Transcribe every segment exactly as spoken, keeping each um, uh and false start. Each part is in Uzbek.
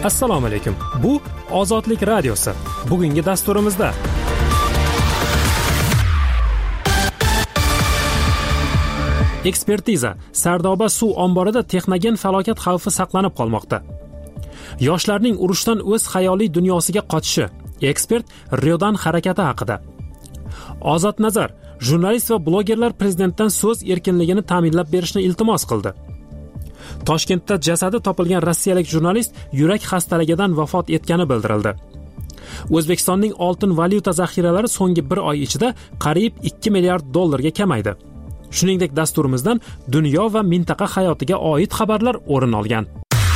Assalomu alaykum. Bu Ozodlik radiosi. Bugungi dasturimizda ekspertiza. Sardoba suv omborida texnogen falokat xavfi saqlanib qolmoqda. Yoshlarning urushdan o'z xayoliy dunyosiga qochishi. Ekspert Ryodan harakati haqida. Ozod nazar. Jurnalist va blogerlar prezidentdan so'z erkinligini ta'minlab berishni iltimos qildi. Toshkentda jasadi topilgan rossiyalik jurnalist yurak xastaligidan vafot etgani bildirildi. O'zbekistonning oltin valyuta zaxiralari so'nggi bir oy ichida qariyb ikki milliard dollarga kamaydi. Shuningdek, dasturimizdan dunyo va mintaqa hayotiga oid xabarlar o'rin olgan.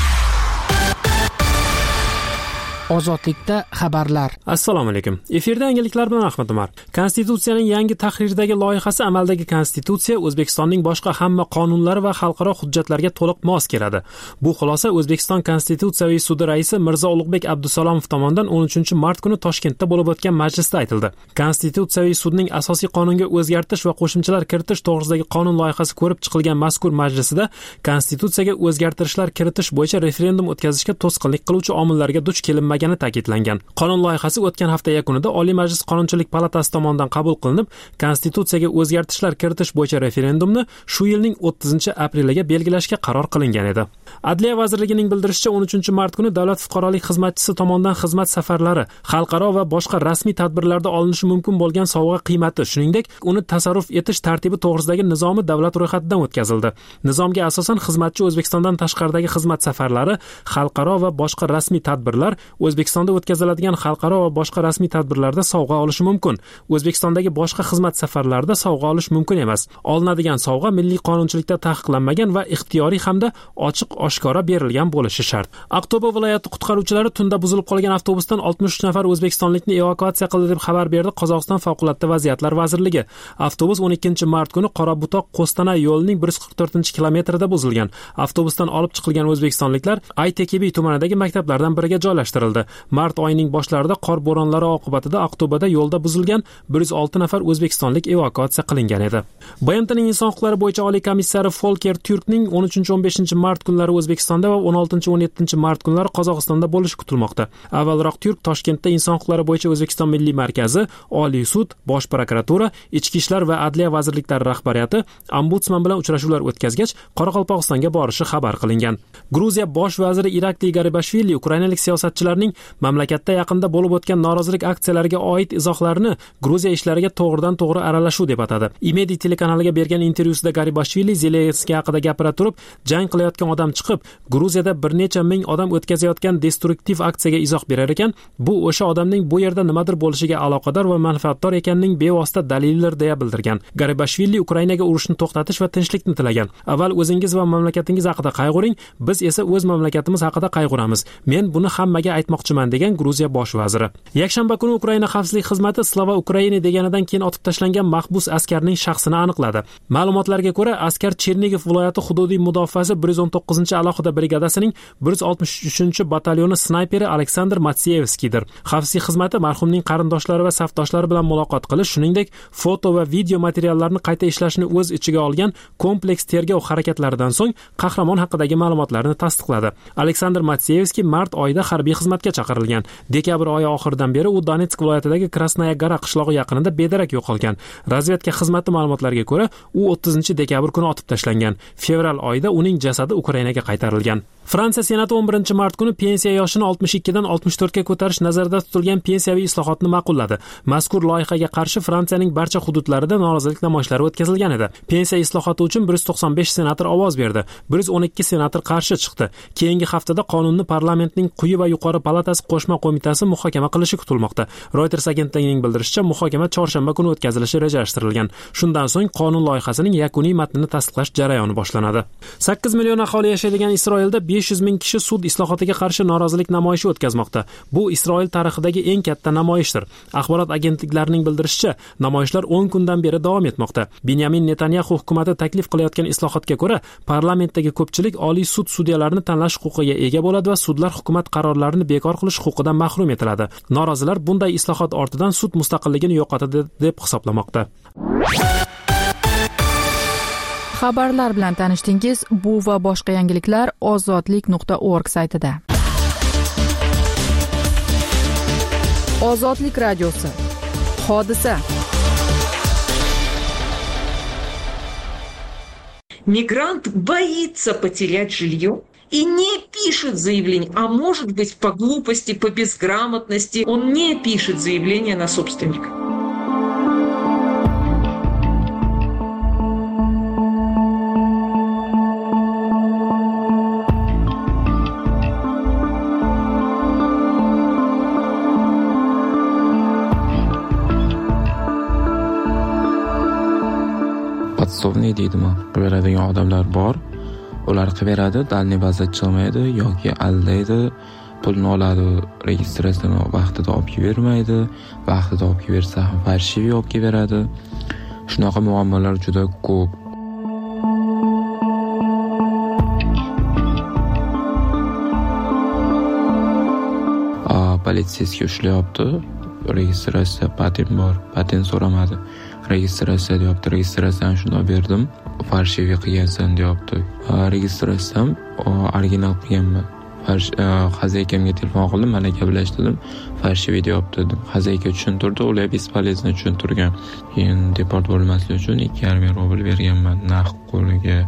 Ozodlikda xabarlar. Assalomu alaykum. Efirda yangiliklar bilan Ahmad Umar. Konstitutsiyaning yangi tahrirdagi loyihasi amaldagi konstitutsiya O'zbekistonning boshqa hamma qonunlari va xalqaro hujjatlarga to'liq mos keladi. Bu xulosa O'zbekiston Konstitutsiyaviy sudi raisi Mirzo Ulug'bek Abdusalomov tomonidan o'n uchinchi mart kuni Toshkentda bo'lib o'tgan majlisda aytildi. Konstitutsiyaviy sudning asosiy qonunga o'zgartirish va qo'shimchalar kiritish to'g'risidagi qonun loyihasi ko'rib chiqilgan mazkur majlisida konstitutsiyaga o'zgartirishlar kiritish bo'yicha referendum o'tkazishga to'sqinlik qiluvchi omillarga duch kelinmagan ta'kidlangan. Qonun loyihasi o'tgan hafta yakunida Oliy Majlis Qonunchilik palatasi tomonidan qabul qilinib, konstitutsiyaga o'zgartirishlar kiritish bo'yicha referendumni shu yilning o'ttizinchi apreliga belgilashga qaror qilingan edi. Adliya vazirligining bildirishicha, o'n uchinchi mart kuni davlat fuqarolik xizmatchisi tomonidan xizmat safarlari, xalqaro va boshqa rasmiy tadbirlarda olinishi mumkin bo'lgan sovg'a qiymati, shuningdek, uni tasarruf etish tartibi to'g'risidagi nizomi davlat ro'yxatidan o'tkazildi. Nizomga asosan xizmatchi O'zbekistondan tashqaridagi xizmat safarlari, xalqaro va boshqa rasmiy tadbirlar, O'zbekistonda o'tkaziladigan xalqaro va boshqa rasmiy tadbirlarda sovg'a olishi mumkin. O'zbekistondagi boshqa xizmat safarlarida sovg'a olish mumkin emas. Olinadigan sovg'a milliy qonunchilikda taqiqlanmagan va ixtiyoriy hamda ochiq oshkora berilgan bo'lishi shart. Aqto'be viloyati qutqaruvchilari tunda buzilib qolgan avtobusdan oltmish uch nafar o'zbekistonlikni evakuatsiya qildi deb xabar berdi Qozog'iston favqulodda vaziyatlar vazirligi. Avtobus o'n ikkinchi mart kuni Qorabutoq-Qo'stanay yo'lining bir yuz qirq to'rtinchi kilometrida buzilgan. Avtobusdan olib chiqilgan o'zbekistonliklar Aytekebi tumanidagi maktablardan biriga joylashtirildi. Mart oyining boshlarida qor bo'ronlari oqibatida Aqto'beda yo'lda buzilgan bir yuz olti nafar o'zbekistonlik evakuatsiya qilingan edi. B M T'ning inson huquqlari bo'yicha oliy komissari Folker Türkning o'n uchinchi o'n beshinchi mart kunlari O'zbekistonda va o'n oltinchi o'n yettinchi mart kunlari Qozog'istonda bo'lishi kutilmoqda. Avvalroq Türk Toshkentda inson huquqlari bo'yicha O'zbekiston Milliy markazi, Oliy sud, Bosh prokuratura, Ichki ishlar va Adliya vazirliklari rahbariyati ombudsman bilan uchrashuvlar o'tkazgach, Qoraqalpog'istonga borishi xabar qilingan. Gruziya bosh vaziri Irakliy Garibashvili ukrainalik siyosatchilarning mamlakatda yaqinda bo'lib o'tgan norozilik aksiyalariga oid izohlarini Gruziya ishlariga to'g'ridan-to'g'ri aralashuv deb atadi. Imedi telekanaliga bergan intervyusida Garibashvili Zelenskiy haqida gapira turib, jang qilayotgan odam chiqib, Gruziyada bir necha ming odam o'tkazayotgan destruktiv aksiyaga izoh berar ekan, bu o'sha odamning bu yerda nimadir bo'lishiga aloqador va manfaatdor ekanining bevosita dalilidir deya bildirgan. Garibashvili Ukrainaga urushni to'xtatish va tinchlikni tilagan. Avval o'zingiz va mamlakatingiz haqida qayg'uring, biz esa o'z mamlakatimiz haqida qayg'uramiz. Men buni hammaga aytmoqchiman degan Gruziya bosh vaziri. Yakshanba kuni Ukraina xavfsizlik xizmati Slava Ukraini deganidan keyin otib tashlangan mahbus askarning shaxsini aniqladi. Ma'lumotlarga ko'ra, askar Chernigiv viloyati hududiy mudofaasi bir yuz o'n to'qqizinchi alohida brigadasining bir yuz oltmish uchinchi batalyoni snayperi Aleksandr Matseyevskiydir. Xavfsizlik xizmati marhumning qarindoshlari va safdoshlari bilan muloqot qilish, shuningdek, foto va video materiallarni qayta ishlashni o'z ichiga olgan kompleks tergov harakatlaridan so'ng qahramon haqidagi ma'lumotlarni tasdiqladi. Aleksandr Matseyevskiy mart oyida harbiy xizmatga chaqirilgan. Dekabr oyi oxiridan beri u Donetsk viloyatidagi Krasnaya Gora qishlog'i yaqinida bedarak yo'qolgan. Razvedka xizmati ma'lumotlariga ko'ra, u o'ttizinchi dekabr kuni otib tashlangan. Fevral oyida uning jasadi Ukrainaga qaytarilgan. Fransiya Senati o'n birinchi mart kuni pensiya yoshini oltmish ikkidan oltmish to'rtga ko'tarish nazarda tutilgan pensiyaviy islohotni ma'qulladi. Mazkur loyihaga qarshi Fransiyaning barcha hududlarida norozilik namoyishlari o'tkazilgan edi. Pensiya islohoti uchun bir yuz to'qson besh senator ovoz berdi. bir yuz o'n ikki senator qarshi chiqdi. Keyingi haftada qonunni parlamentning quyi va yuqori palatasi qo'shma qo'mitasi muhokama qilishi kutilmoqda. Reuters agentligining bildirishicha, muhokama chorshanba kuni o'tkazilishi rejalashtirilgan. Shundan so'ng qonun loyihasining yakuniy matnini tasdiqlash jarayoni boshlanadi. sakkiz million aholi yashaydigan Isroilda besh yuz ming kishi sud islohotiga qarshi norozilik namoyishi o'tkazmoqda. Bu Isroil tarixidagi eng katta namoyishdir. Axborot agentliklarining bildirishicha, namoyishlar o'n kundan beri davom etmoqda. Benyamin Netanyahu hukumatı taklif qilayotgan islohotga ko'ra, parlamentdagi ko'pchilik Oliy sud sudyalarini tanlash huquqiga ega bo'ladi va sudlar hukumat qarorlarini bekor qilish huquqidan mahrum etiladi. Norozilar bunday islohot ortidan sud mustaqilligini yo'qotadi deb hisoblamoqda. Xabarlar bilan tanishdingiz. Bu va boshqa yangiliklar ozodlik nuqta org saytida. Ozodlik radiosi. Hodisa. Мигрант боится потерять жилье и не пишет заявление, а может быть по глупости, по безграмотности он не пишет заявление на собственника. Podsovniy deydimi, beradigan odamlar bor. Ular qiveradi, dalniy baza chiqmaydi yoki aldaydi, pulni oladi, registratsiyani vaqtida olib bermaydi, vaqtida olib bersa ham farshiviy olib beradi. Shunaqa muammolar juda ko'p. A, politsiyasiga ushlayapti. Registratsiya patent bor, patent so'ramadi. Registratsiya deyapti, registratsiyani shunday berdim, farshiviy qilgansan deyapti. Registratsiyam original qilganman. Xazaykamga telefon qildim, mana gaplashdim, farshiviy deyapti dedim. Xazayka tushuntirdi, ular bespolezno tushuntirgan. Keyin deport bo'lmaslik uchun ikki yarim ming rubl berganman naqd qo'liga.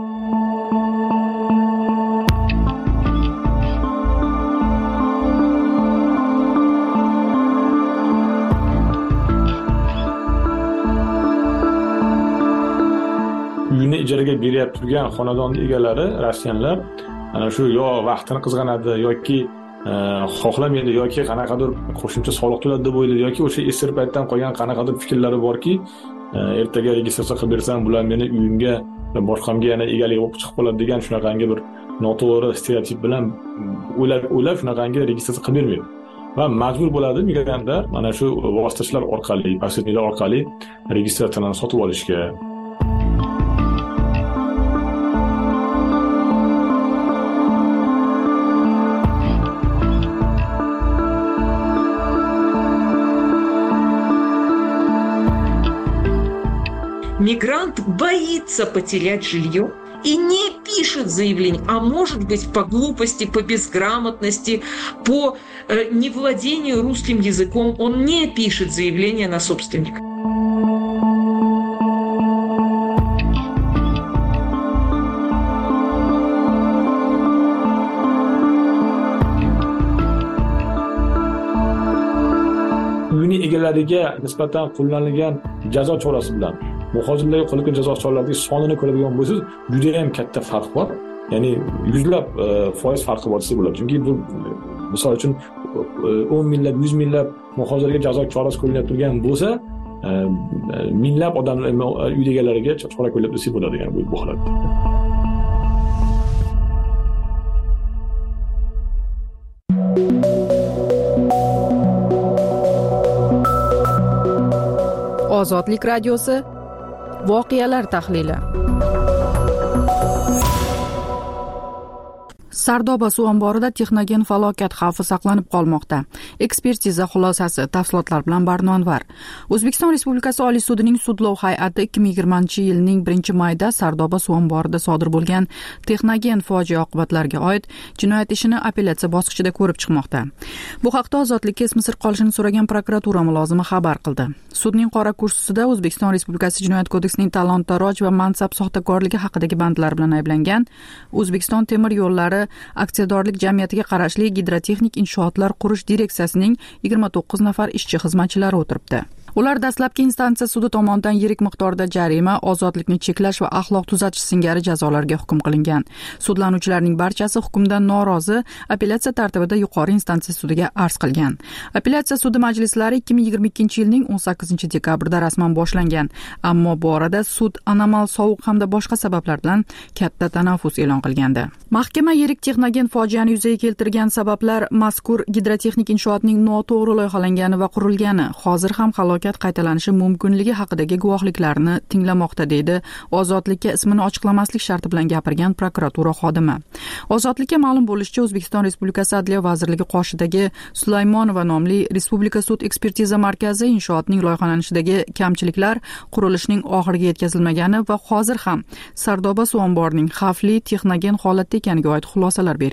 Uyini ijaraga berib turgan xonadonning egalari Rossiyalar ana shu yo vaqtini qizg'anadi yoki xohlamaydi yoki qanaqadir qo'shimcha soliq to'ladi deb o'ylaydi yoki o'sha esir paytdan qolgan qanaqadir fikrlari borki, ertaga registratsiya qilib bersam bular meni uyimga boshqamga yana egalik bo'lib chiqib qoladi degan shunaqangi bir noto'g'ri stereotip bilan o'ylab o'ylab shunaqangi registratsiya qilib bermaydi. Va majbur bo'ladi migrantlar mana shu vositachilar orqali, posredniklar orqali registratsiyani sotib olishga. Мигрант боится потерять жилье и не пишет заявление, а может быть по глупости, по безграмотности, по э, невладению русским языком он не пишет заявление на собственника. Uyini egalariga nisbatan qo'llanilgan jazo chorasi bilan muhojirlarga qo'llangan jazo choralarining sonini ko'radigan bo'lsangiz, juda ham katta farq bor. Ya'ni yuzlab foiz farqi bor desa bo'ladi. Chunki bu misol uchun o'n minglab, yuz minglab muhojirlarga jazo chorasi qo'llanib turgan bo'lsa, minglab odamlar uy egalariga chora qo'llab desa bo'ladi, ya'ni bu holatda. Ozodlik radiosi. Voqealar tahlili. Sardoba suv omborida texnogen falokat xavfi saqlanib qolmoqda. Ekspertiza xulosasi, tafsilotlar bilan Barnonvar. O'zbekiston Respublikasi Oliy sudining sudlov hay'ati ikki ming yigirmanchi yilning birinchi mayida Sardoba suv omborida sodir bo'lgan texnogen fojia oqibatlariga oid jinoyat ishini apellyatsiya bosqichida ko'rib chiqmoqda. Bu haqda Ozodlikka ismi sir qolishini so'ragan prokuratura mulozimi xabar qildi. Sudning qora kursisida O'zbekiston Respublikasi Jinoyat kodeksining talon-taroj va mansab soxtakorligi haqidagi bandlar bilan ayblangan O'zbekiston temir yo'llari aksiyadorlik jamiyatiga qarashli gidrotexnik inshootlar qurish direksiyasining yigirma to'qqiz nafar ishchi xizmatchilari o'tiribdi. Ular dastlabki instansiya sudi tomonidan yirik miqdorda jarima, ozodlikni cheklash va axloq tuzatish singari jazolarga hukm qilingan. Sudlanuvchilarning barchasi hukmdan norozi apellyatsiya tartibida yuqori instansiya sudiga arz qilgan. Apellyatsiya sudi majlislari ikki ming yigirma ikkinchi yilning o'n sakkizinchi dekabrida rasman boshlangan, ammo bu orada sud anomal sovuq hamda boshqa sabablar bilan katta tanaffus e'lon qilgandi. Mahkama yirik texnogen fojiani yuzaga keltirgan sabablar mazkur gidrotexnik inshootning noto'g'ri loyihalangani va qurilgani, hozir ham halokat qaytalanishi mumkinligi haqidagi guvohliklarni tinglamoqda, deydi Ozodlikka ismini ochiqlamaslik sharti bilan gapirgan prokuratura xodimi. Ozodlikka ma'lum bo'lishicha, O'zbekiston Respublikasi Adliya vazirligi qoshidagi Sulaymonova nomli Respublika sud ekspertiza markazi inshootning loyihalanishidagi kamchiliklar, qurilishning oxiriga yetkazilmagani va hozir ham Sardoba suv omborining xavfli texnogen holatda ekaniga oid xulosalar bergan.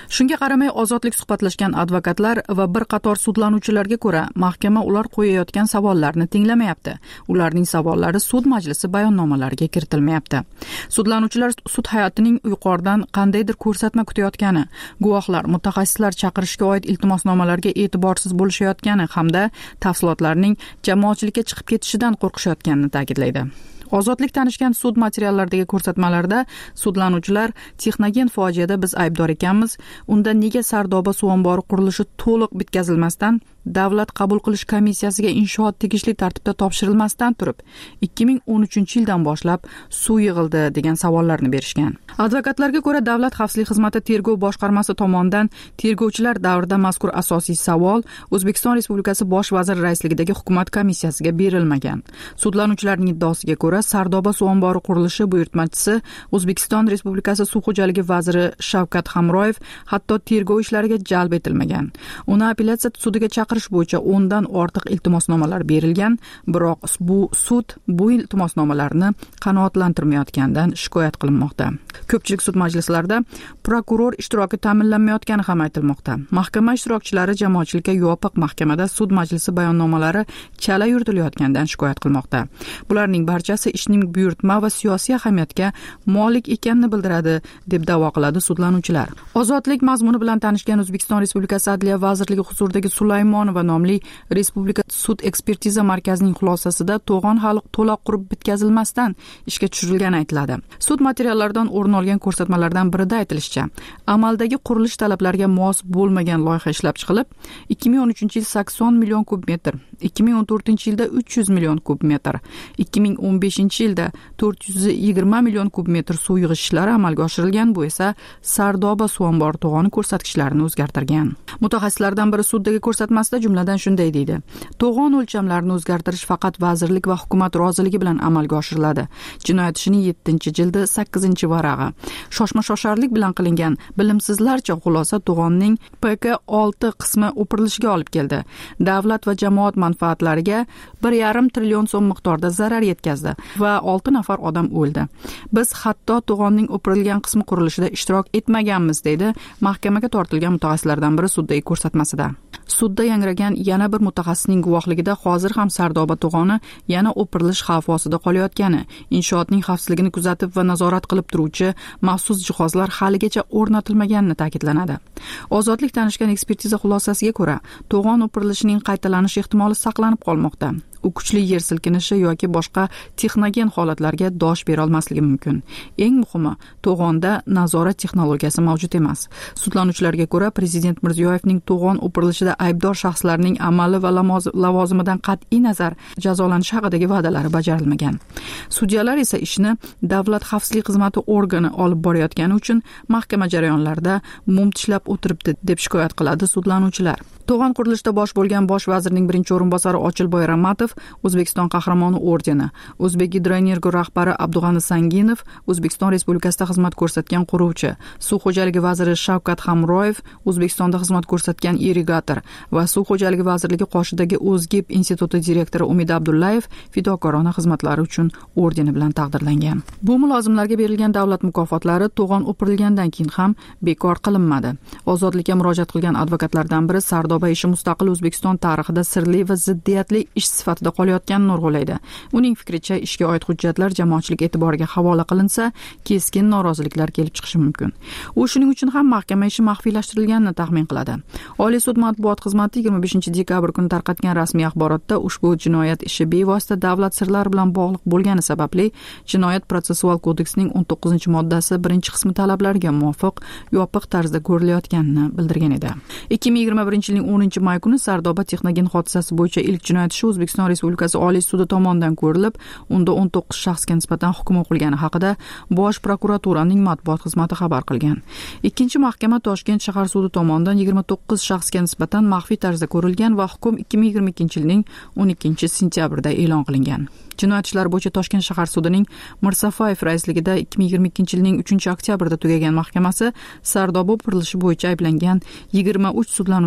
Shunga qaramay ozodlik suhbatlashgan advokatlar va bir qator sudlanuvchilarga ko'ra, mahkama ular qo'yayotgan savollarni tinglamayapti. Ularning savollari sud majlisi bayonnomalariga kiritilmayapti. Sudlanuvchilar sud hayotining yuqoridan qandaydir ko'rsatma kutayotgani, guvohlar, mutaxassislar chaqirishga oid iltimosnomalarga e'tiborsiz bo'lishayotgani hamda tafsilotlarning jamoatchilikka chiqib ketishidan qo'rqishayotganini ta'kidlaydi. Ozodlik tanishgan sud materiallaridagi ko'rsatmalarda sudlanuvchilar texnogen fojiada biz aybdor ekanmiz, unda nega Sardoba suv ombori qurilishi to'liq bitkazilmasdan davlat qabul qilish komissiyasiga inshoot tegishli tartibda topshirilmasdan turib ikki ming o'n uchinchi yildan boshlab suv yig'ildi degan savollarni berishgan. Advokatlarga ko'ra, davlat xavfsizlik xizmati tergov boshqarmasi tomonidan tergovchilar davrida mazkur asosiy savol O'zbekiston Respublikasi bosh vaziri raisligidagi hukumat komissiyasiga berilmagan. Sudlanuvchilarning iddaosiga ko'ra, Sardoba suv ombori qurilishi buyurtmachisi O'zbekiston Respublikasi suv xo'jaligi vaziri Shavkat Hamroyev hatto tergov ishlariga jalb etilmagan. Uni apellyatsiya sudiga chaqirish bo'yicha o'ndan ortiq iltimosnomalar berilgan, biroq bu sud bu iltimosnomalarni qanoatlantirmayotganidan shikoyat qilinmoqda. Ko'pchilik sud majlislarida prokuror ishtiroki ta'minlanmayotgani ham aytilmoqda. Mahkama ishtirokchilari jamoatchilikka yopiq mahkamada sud majlisi bayonnomalari chala yuritilayotganidan shikoyat qilmoqda. Bularning barchasi ishning buyurtma va siyosiy ahamiyatga molik ekanini bildiradi, deb da'vo qiladi sudlanuvchilar. Ozodlik mazmuni bilan tanishgan O'zbekiston Respublikasi Adliya vazirligi huzuridagi Sulaymonova nomli Respublika sud ekspertiza markazining xulosasida to'g'on hali to'liq qurib bitkazilmasdan ishga tushirilgani aytiladi. Sud materiallaridan o'rin olgan ko'rsatmalardan birida aytilishicha, amaldagi qurilish talablariga mos bo'lmagan loyiha ishlab chiqilib, ikki ming o'n uchinchi yil sakson million kub metr, ikki ming o'n to'rtinchi yilda uch yuz million kub metr, ikki ming o'n beshinchi yilda to'rt yuz yigirma million kub metr suv yig'ish ishlari amalga oshirilgan. Bu esa Sardoba suv ombori to'g'oni ko'rsatkichlarini o'zgartirgan. Mutaxassislardan biri suddagi ko'rsatmasida jumladan shunday deydi: to'g'on o'lchamlarini o'zgartirish faqat vazirlik va hukumat roziligi bilan amalga oshiriladi. Jinoyat ishining yettinchi jildi sakkizinchi varag'i. Shoshma-shosharlik bilan qilingan bilimsizlarcha xulosa to'g'onning P K olti qismi o'pirilishiga olib keldi. Davlat va jamoat manfaatlariga bir yarim trillion so'm miqdorda zarar yetkazdi va olti nafar odam o'ldi. Biz hatto to'g'onning o'pirilgan qismi qurilishida ishtirok etmaganmiz, deydi mahkamaga tortilgan mutaxassislardan biri suddagi ko'rsatmasida. Sudda yangragan yana bir mutaxassisning guvohligida hozir ham Sardoba to'g'oni yana o'pirilish xavfi ostida qolayotgani, inshootning xavfsizligini kuzatib va nazorat qilib turuvchi maxsus jihozlar haligacha o'rnatilmaganini ta'kidlanadi. Ozodlik tanishgan ekspertiza xulosasiga ko'ra, to'g'on o'pirilishining qaytalanish ehtimoli saqlanib qolmoqda. U kuchli yer silkinishi yoki boshqa texnogen holatlarga dosh bera olmasligi mumkin. Eng muhimi, to'g'onda nazorat texnologiyasi mavjud emas. Sudlanuvchilarga ko'ra, prezident Mirziyoyevning to'g'on o'pirilishida aybdor shaxslarning amali va lavozimidan qat'iy nazar jazolanishi haqidagi va'dalari bajarilmagan. Sudyalar esa ishni davlat xavfsizlik xizmati organi olib borayotgani uchun mahkama jarayonlarida mum tishlab o'tiribdi, deb shikoyat qiladi sudlanuvchilar. To'g'on qurilishida bosh bo'lgan bosh vazirning birinchi o'rinbosari Ochilboy Ramatov O'zbekiston qahramoni ordeni, O'zbek Gidroenergo rahbari Abdug'ani Sanginov O'zbekiston Respublikasida xizmat ko'rsatgan quruvchi, suv xo'jaligi vaziri Shavkat Hamroyev O'zbekistonda xizmat ko'rsatgan irrigator va suv xo'jaligi vazirligi qoshidagi O'zgib instituti direktori Umid Abdullayev fidokorona xizmatlari uchun ordeni bilan taqdirlangan. Bu mulozimlarga berilgan davlat mukofotlari to'g'on o'pirilgandan keyin ham bekor qilinmadi. Ozodlikka murojaat qilgan advokatlardan biri Sardoba ishi mustaqil O'zbekiston tarixida sirli va ziddiyatli ish sifatida qolayotganini urg'ulaydi. Uning fikricha, ishga oid hujjatlar jamoatchilik e'tiboriga havola qilinsa, keskin noroziliklar kelib chiqishi mumkin. U shuning uchun ham mahkama ishi maxfiylashtirilganini taxmin qiladi. Oliy sud matbuot xizmati yigirma beshinchi dekabr kuni tarqatgan rasmiy axborotda ushbu jinoyat ishi bevosita davlat sirlari bilan bog'liq bo'lgani sababli Jinoyat protsessual kodeksining o'n to'qqizinchi moddasi birinchi qismi talablariga muvofiq yopiq tarzda ko'rilayotganini bildirgan edi. ikki ming yigirma birinchi yilning o'ninchi may kuni Sardoba texnogen hodisasi bo'yicha ilk jinoyat ishi O'zbekiston Respublikasi Oliy sudi tomonidan ko'rilib, unda o'n to'qqiz shaxsga nisbatan hukm o'qilgani haqida Bosh prokuraturaning matbuot xizmati xabar qilgan. Ikkinchi mahkama Toshkent shahar sudi tomonidan yigirma to'qqiz shaxsga nisbatan maxfiy tarzda ko'rilgan va hukm ikki ming yigirma ikkinchi yilning o'n ikkinchi sentyabrida e'lon qilingan. Jinoyat ishlari bo'yicha Toshkent shahar sudining Mirsafayev raisligida ikki ming yigirma ikkinchi yilning uchinchi oktyabrida tugagan mahkamasi Sardoba o'pirilishi bo'yicha ayblangan yigirma uch sudlanuvchi ishtirok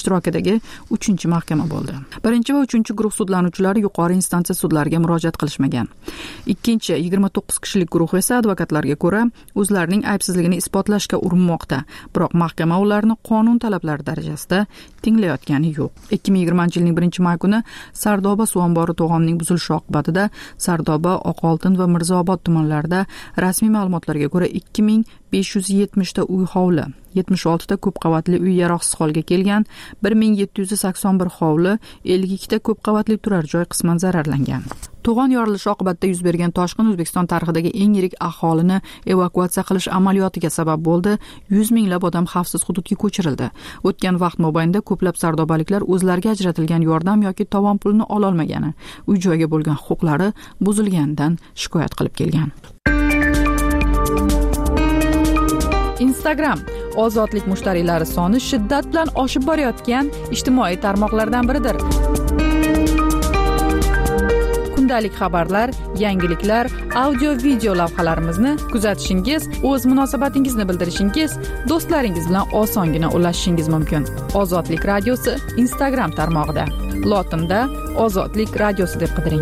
ishtirokidagi uchinchi mahkama bo'ldi. Birinchi va uchinchi guruh sudlanuvchilari yuqori instansiya sudlariga murojaat qilishmagan. Ikkinchi yigirma to'qqiz kishilik guruh esa advokatlarga ko'ra o'zlarining aybsizligini isbotlashga urinmoqda, biroq mahkama ularni qonun talablari darajasida tinglayotgani yo'q. ikki ming yigirmanchi yilning birinchi may kuni Sardoba suv ombori to'g'onining buzilishi oqibatida Sardoba, Oqoltin va Mirzaobod tumanlarida rasmiy ma'lumotlarga ko'ra ikki ming besh yuz yetmish ta uy hovli, yetmish olti ta ko'p qavatli uy yaroqsiz holga kelgan, bir ming yetti yuz sakson bir hovli, ellik ikki ta ko'p qavatli turar joy qisman zararlangan. To'g'on yorilishi oqibatida yuz bergan toshqin O'zbekiston tarixidagi eng yirik aholini evakuatsiya qilish amaliyotiga sabab bo'ldi. yuz minglab odam xavfsiz hududga ko'chirildi. O'tgan vaqt mobaynida ko'plab sardobaliklar o'zlariga ajratilgan yordam yoki tovon pulini ola olmagani, uy joyga bo'lgan huquqlari buzilganidan shikoyat qilib kelgan. Instagram ozodlik mushtariylari soni shiddat bilan oshib borayotgan ijtimoiy tarmoqlardan biridir. Kundalik xabarlar, yangiliklar, audio-video lavhalarimizni kuzatishingiz, o'z munosabatingizni bildirishingiz, do'stlaringiz bilan osongina ulashishingiz mumkin. Ozodlik radiosi Instagram tarmog'ida. Lotinda Ozodlik radiosi deb qidiring.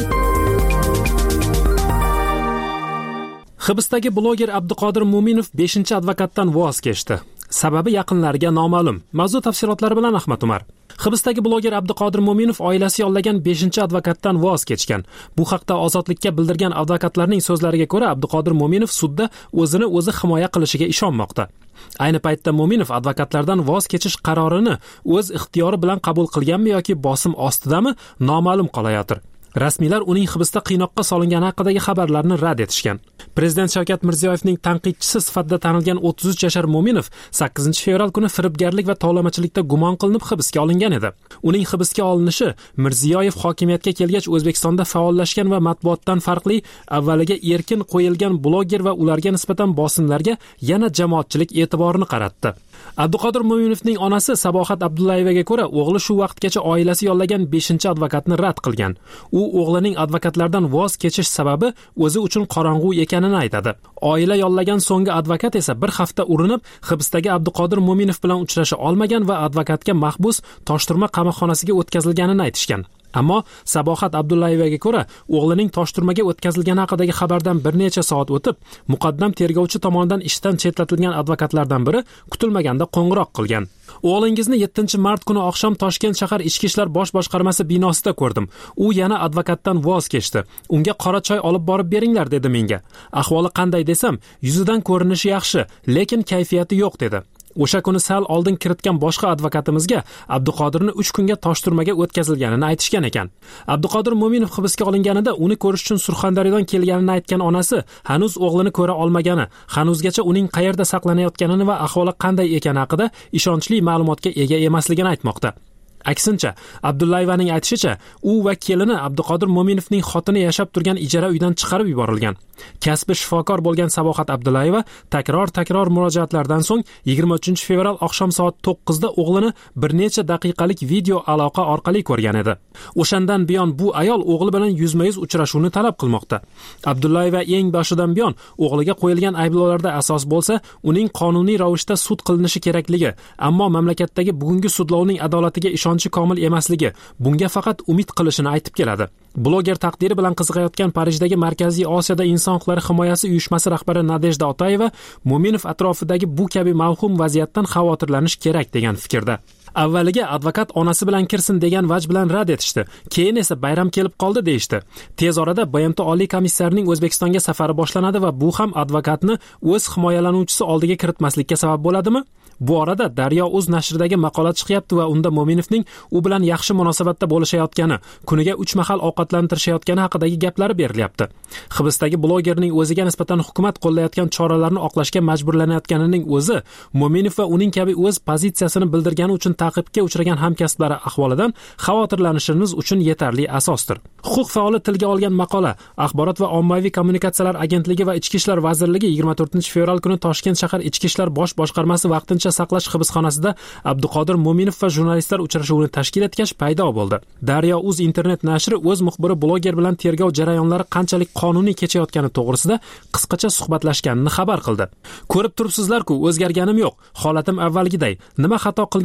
Hibsdagi bloger Abduqodir Mo'minov beshinchi advokatdan voz kechdi. Sababi yaqinlariga noma'lum. Mavzu tafsilotlari bilan Ahmad Umar. Hibsdagi bloger Abduqodir Mo'minov oilasi yollagan beshinchi advokatdan voz kechgan. Bu haqda Ozodlikka bildirgan advokatlarning so'zlariga ko'ra, Abduqodir Mo'minov sudda o'zini o'zi himoya qilishiga ishonmoqda. Ayni paytda Mo'minov advokatlardan voz kechish qarorini o'z ixtiyori bilan qabul qilganmi yoki bosim ostidami noma'lum qolayotir. Rasmiylar uning hibsda qiynoqqa solingani haqidagi xabarlarni rad etishgan. Prezident Shavkat Mirziyoyevning tanqidchisi sifatida tanilgan o'ttiz uch yashar Mo'minov sakkizinchi fevral kuni firibgarlik va tovlamachilikda gumon qilinib hibsga olingan edi. Uning hibsga olinishi Mirziyoyev hokimiyatga kelgach O'zbekistonda faollashgan va matbuotdan farqli avvaliga erkin qo'yilgan bloger va ularga nisbatan bosimlarga yana jamoatchilik e'tiborini qaratdi. Abduqodir Mo'minovning onasi Sabohat Abdullayevaga ko'ra, o'g'li shu vaqtgacha oilasi yollagan beshinchi advokatni rad qilgan. U o'g'lining advokatlardan voz kechish sababi o'zi uchun qorong'u ekanini aytadi. Oila yollagan so'nggi advokat esa bir hafta urinib, hibsdagi Abduqodir Mo'minov bilan uchrasha olmagan va advokatga mahbus Toshturma qamoqxonasiga o'tkazilganini aytishgan. Ammo Sabohat Abdullayevaga ko'ra, o'g'lining Toshturmaga o'tkazilgani haqidagi xabardan bir necha soat o'tib, muqaddam tergovchi tomonidan ishdan chetlatilgan advokatlardan biri kutilmaganda qo'ng'iroq qilgan. O'g'lingizni yettinchi mart kuni oqshom Toshkent shahar ichki ishlar bosh boshqarmasi binosida ko'rdim. U yana advokatdan voz kechdi. Unga qora choy olib borib beringlar dedi menga. Ahvoli qanday desam, yuzidan ko'rinishi yaxshi, lekin kayfiyati yo'q dedi. O'sha kuni sal oldin kiritgan boshqa advokatimizga Abduqodirni uch kunga Toshturmaga o'tkazilganini aytishgan ekan. Abduqodir Mo'minov hibsga olinganida uni ko'rish uchun Surxondaryodan kelganini aytgan onasi hanuz o'g'lini ko'ra olmagani, hanuzgacha uning qayerda saqlanayotganini va ahvoli qanday ekani haqida ishonchli ma'lumotga ega emasligini aytmoqda. Aksincha, Abdullayevaning aytishicha, u va kelini Abduqodir Mo'minovning xotini yashab turgan ijara uydan chiqarib yuborilgan. Kasbi shifokor bo'lgan Sabohat Abdullayeva takror-takror murojaatlardan so'ng yigirma uchinchi fevral oqshom soat to'qqizda o'g'lini bir necha daqiqalik video aloqa orqali ko'rgan edi. O'shandan buyon bu ayol o'g'li bilan yuzma-yuz uchrashuvni talab qilmoqda. Abdullayeva eng boshidan buyon o'g'liga qo'yilgan ayblovlarda asos bo'lsa, uning qonuniy ravishda sud qilinishi kerakligi, ammo mamlakatdagi bugungi sudlovning adolatiga ishonchi komil emasligi, bunga faqat umid qilishini aytib keladi. Bloger taqdiri bilan qiziqayotgan Parijdagi Markaziy Osiyoda inson huquqlari himoyasi uyushmasi rahbari Nadejda Otayeva Mo'minov atrofidagi bu kabi mavhum vaziyatdan xavotirlanish kerak degan fikrda. Avvaliga advokat onasi bilan kirsin degan vaj bilan rad etishdi. Keyin esa bayram kelib qoldi deyishdi. Tez orada B M T Oliy komissarining O'zbekistonga safari boshlanadi va bu ham advokatni o'z himoyalanuvchisi oldiga kiritmaslikka sabab bo'ladimi? Bu orada Daryo.uz nashridagi maqola chiqyapti va unda Mo'minovning u bilan yaxshi munosabatda bo'lishayotgani, kuniga uch mahal ovqatlantirishayotgani haqidagi gaplari berilyapti. Hibsdagi blogerning o'ziga nisbatan hukumat qo'llayotgan choralarni oqlashga majburlanayotganining o'zi Mo'minov va uning kabi o'z pozitsiyasini bildirgani uchun ta'qibga uchragan hamkasblari ahvolidan xavotirlanishimiz uchun yetarli asosdir. Huquq faoli tilga olgan maqola Axborot va ommaviy kommunikatsiyalar agentligi va Ichki ishlar vazirligi yigirma to'rtinchi fevral kuni Toshkent shahar ichki ishlar bosh boshqarmasi vaqtincha saqlash hibsxonasida Abduqodir Mo'minov va jurnalistlar uchrashuvini tashkil etgach paydo bo'ldi. Daryo.uz internet nashri o'z muxbiri bloger bilan tergov jarayonlari qanchalik qonuniy kechayotgani to'g'risida qisqacha suhbatlashganini xabar qildi. Ko'rib turibsizlar-ku, o'zgarganim yo'q. Holatim avvalgiday. Nima xato qilgan bo'lsam,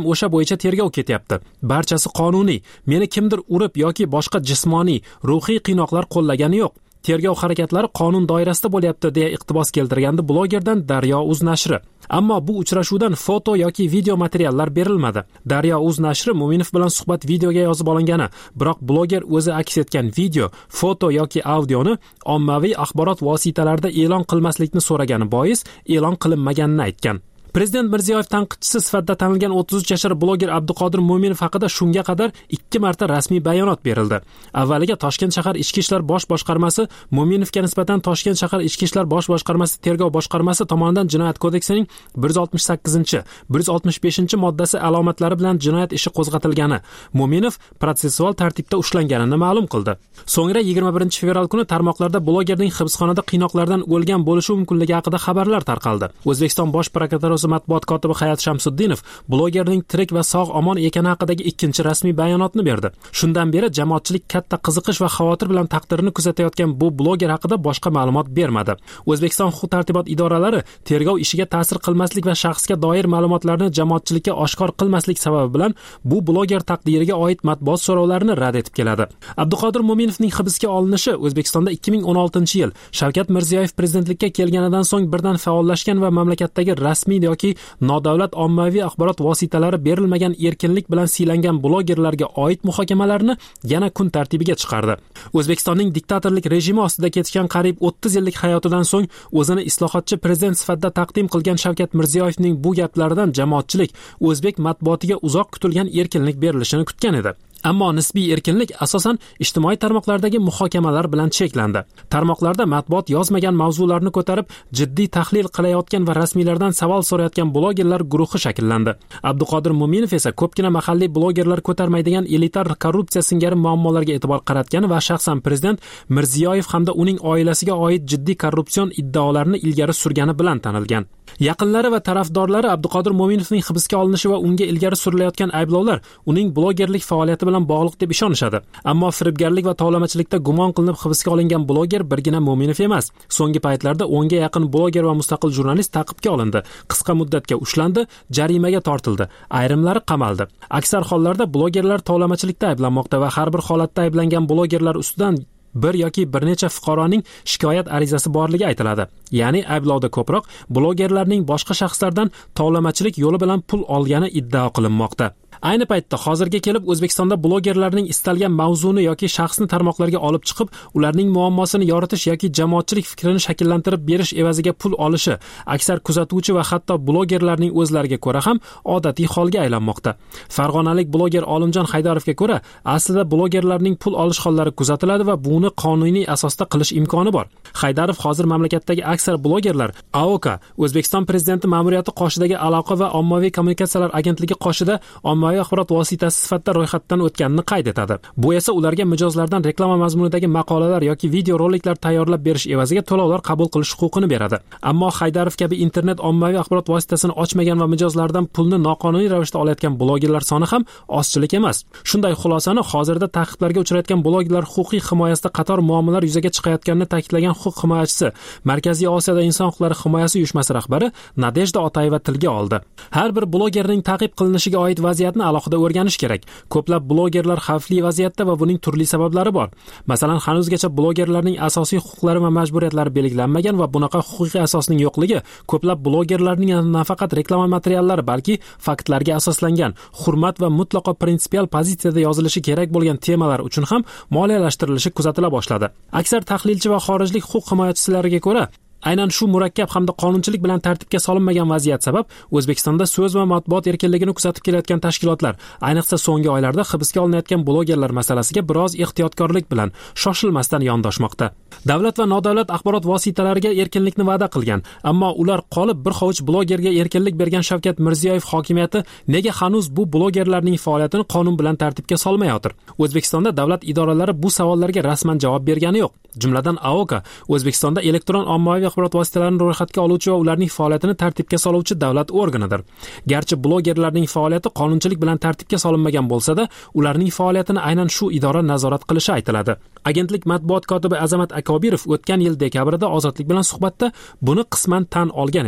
o'sha bo'yicha tergov ketyapti. Barchasi qonuniy. Meni kimdir urib yoki boshqa jismoniy, ruhiy qiynoqlar qo'llagani yo'q. Tergov harakatlari qonun doirasida bo'lyapti deya iqtibos keltirgandi blogerdan Daryo.uz nashri. Ammo bu uchrashuvdan foto yoki video materiallar berilmadi. Daryo.uz nashri Mo'minov bilan suhbat videoga yozib olingani, biroq bloger o'zi aks etgan video, foto yoki audioni ommaviy axborot vositalarida e'lon qilmaslikni so'ragani bois e'lon qilinmaganini aytgan. Prezident Mirziyoyev tanqidchisi sifatida tanilgan o'ttiz uch yashar bloger Abduqodir Mo'minov haqida shunga qadar ikki marta rasmiy bayonot berildi. Avvaliga Toshkent shahar Ichki ishlar bosh boshqarmasi Mo'minovga nisbatan Toshkent shahar Ichki ishlar bosh boshqarmasi tergov boshqarmasi tomonidan Jinoyat kodeksining bir yuz oltmish sakkizinchi, bir yuz oltmish beshinchi moddasi alomatlari bilan jinoyat ishi qo'zg'atilgani, Mo'minov protsessual tartibda ushlanganini ma'lum qildi. So'ngra yigirma birinchi fevral kuni tarmoqlarda blogerning hibsxonada qiynoqlardan o'lgan bo'lishi mumkinligi haqida xabarlar tarqaldi. O'zbekiston bosh prokuraturasi matbuot kotibi Hayat Shamsuddinov blogerning tirik va sog' omon ekani haqidagi ikkinchi rasmiy bayonotni berdi. Shundan beri jamoatchilik katta qiziqish va xavotir bilan taqdirini kuzatayotgan bu bloger haqida boshqa ma'lumot bermadi. O'zbekiston huquq-tartibot idoralari tergov ishiga ta'sir qilmaslik va shaxsga doir ma'lumotlarni jamoatchilikka oshkor qilmaslik sababi bilan bu bloger taqdiriga oid matbuot so'rovlarini rad etib keladi. Abduqodir Mo'minovning hibsga olinishi O'zbekistonda ikki ming o'n oltinchi yil Shavkat Mirziyoyev prezidentlikka kelganidan so'ng birdan faollashgan va mamlakatdagi rasmiy yoki nodavlat ommaviy axborot vositalari berilmagan erkinlik bilan siylangan blogerlarga oid muhokamalarni yana kun tartibiga chiqardi. O'zbekistonning diktatorlik rejimi ostida ketgan qariyb o'ttiz yillik hayotidan so'ng o'zini islohotchi prezident sifatida taqdim qilgan Shavkat Mirziyoyevning bu gaplaridan jamoatchilik o'zbek matbuotiga uzoq kutilgan erkinlik berilishini kutgan edi. Ammo nisbiy erkinlik asosan ijtimoiy tarmoqlardagi muhokamalar bilan cheklandi. Tarmoqlarda matbuot yozmagan mavzularni ko'tarib, jiddiy tahlil qilayotgan va rasmiylardan savol so'rayotgan blogerlar guruhi shakllandi. Abduqodir Mo'minov esa ko'pgina mahalliy blogerlar ko'tarmaydigan elitar korrupsiya singari muammolarga e'tibor qaratgan va shaxsan prezident Mirziyoyev hamda uning oilasiga oid jiddiy korrupsion iddaolarni ilgari surgani bilan tanilgan. Yaqinlari va tarafdorlari Abduqodir Mo'minovning hibsga olinishi va unga ilgari surilayotgan ayblovlar uning blogerlik faoliyati bilan bog'liq deb ishonishadi. Ammo firibgarlik va tovlamachilikda gumon qilinib hibsga olingan bloger birgina Mo'minov emas. So'nggi paytlarda o'nga yaqin bloger va mustaqil jurnalist ta'qibga olindi, qisqa muddatga ushlandi, jarimaga tortildi, ayrimlari qamaldi. Aksar hollarda blogerlar tovlamachilikda ayblanmoqda va har bir holatda ayblangan blogerlar ustidan bir yoki bir necha fuqaroning shikoyat arizasi borligi aytiladi. Ya'ni ayblovda ko'proq blogerlarning boshqa shaxslardan tovlamachilik yo'li bilan pul olgani iddao qilinmoqda. Ayni paytda hozirga kelib O'zbekistonda blogerlarning istalgan mavzuni yoki shaxsni tarmoqlarga olib chiqib, ularning muammosini yoritish yoki jamoatchilik fikrini shakllantirib berish evaziga pul olishi aksar kuzatuvchi va hatto blogerlarning o'zlariga ko'ra ham odatiy holga aylanmoqda. Farg'onalik bloger Olimjon Haydarovga ko'ra, aslida blogerlarning pul olish hollari kuzatiladi va buni qonuniy asosda qilish imkoni bor. Haydarov hozir mamlakatdagi aksar blogerlar A O K, O'zbekiston prezidenti ma'muriyati qoshidagi aloqa va ommaviy kommunikatsiyalar agentligi qoshida ommaviy axborot vositasi sifatida ro'yxatdan o'tganini qayd etadi. Bu esa ularga mijozlardan reklama mazmunidagi maqolalar yoki video roliklar tayyorlab berish evaziga to'lovlar qabul qilish huquqini beradi. Ammo Haydarov kabi internet ommaviy axborot vositasini ochmagan va mijozlardan pulni noqonuniy ravishda olayotgan blogerlar soni ham ozchilik emas. Shunday xulosani hozirda ta'qiblarga uchrayotgan blogerlar huquqiy himoyasida qator muammolar yuzaga chiqayotganini ta'kidlagan huquq himoyachisi, Markaziy Osiyoda inson huquqlari himoyasi uyushmasi rahbari Nadejda Otayeva tilga oldi. Har bir blogerning ta'qib qilinishiga oid vaziyatni alohida o'rganish kerak. Ko'plab blogerlar xavfli vaziyatda va buning turli sabablari bor. Masalan, hanuzgacha blogerlarning asosiy huquqlari va majburiyatlari belgilanmagan va bunaqa huquqiy asosning yo'qligi ko'plab blogerlarning nafaqat reklama materiallari, balki faktlarga asoslangan, hurmat va mutlaqo prinsipial pozitsiyada yozilishi kerak bo'lgan temalar uchun ham moliyalashtirilishi kuzatila boshladi. Aksar tahlilchi va xorijlik huquq himoyachisilariga ko'ra, aynan shu murakkab hamda qonunchilik bilan tartibga solinmagan vaziyat sabab O'zbekistonda so'z va matbuot erkinligini kuzatib kelayotgan tashkilotlar, ayniqsa so'nggi oylarda hibsga olinayotgan blogerlar masalasiga biroz ehtiyotkorlik bilan shoshilmasdan yondoshmoqda. Davlat va nodavlat axborot vositalariga erkinlikni va'da qilgan, ammo ular qolib bir hovuch blogerga erkinlik bergan Shavkat Mirziyoyev hokimiyati nega hanuz bu blogerlarning faoliyatini qonun bilan tartibga solmayotir? O'zbekistonda davlat idoralari bu savollarga rasman javob bergani yo'q. Jumladan A O K O'zbekistonda elektron ommaviy axborot vositalarini ro'yxatga oluvchi va ularning faoliyatini tartibga soluvchi davlat organidir. Garchi blogerlarning faoliyati qonunchilik bilan tartibga solinmagan bo'lsa-da, ularning faoliyatini aynan shu idora nazorat qilishi aytiladi. Agentlik matbuot kotibi Azamat Akobirov o'tgan yil dekabrda Ozodlik bilan suhbatda buni qisman tan olgan edi.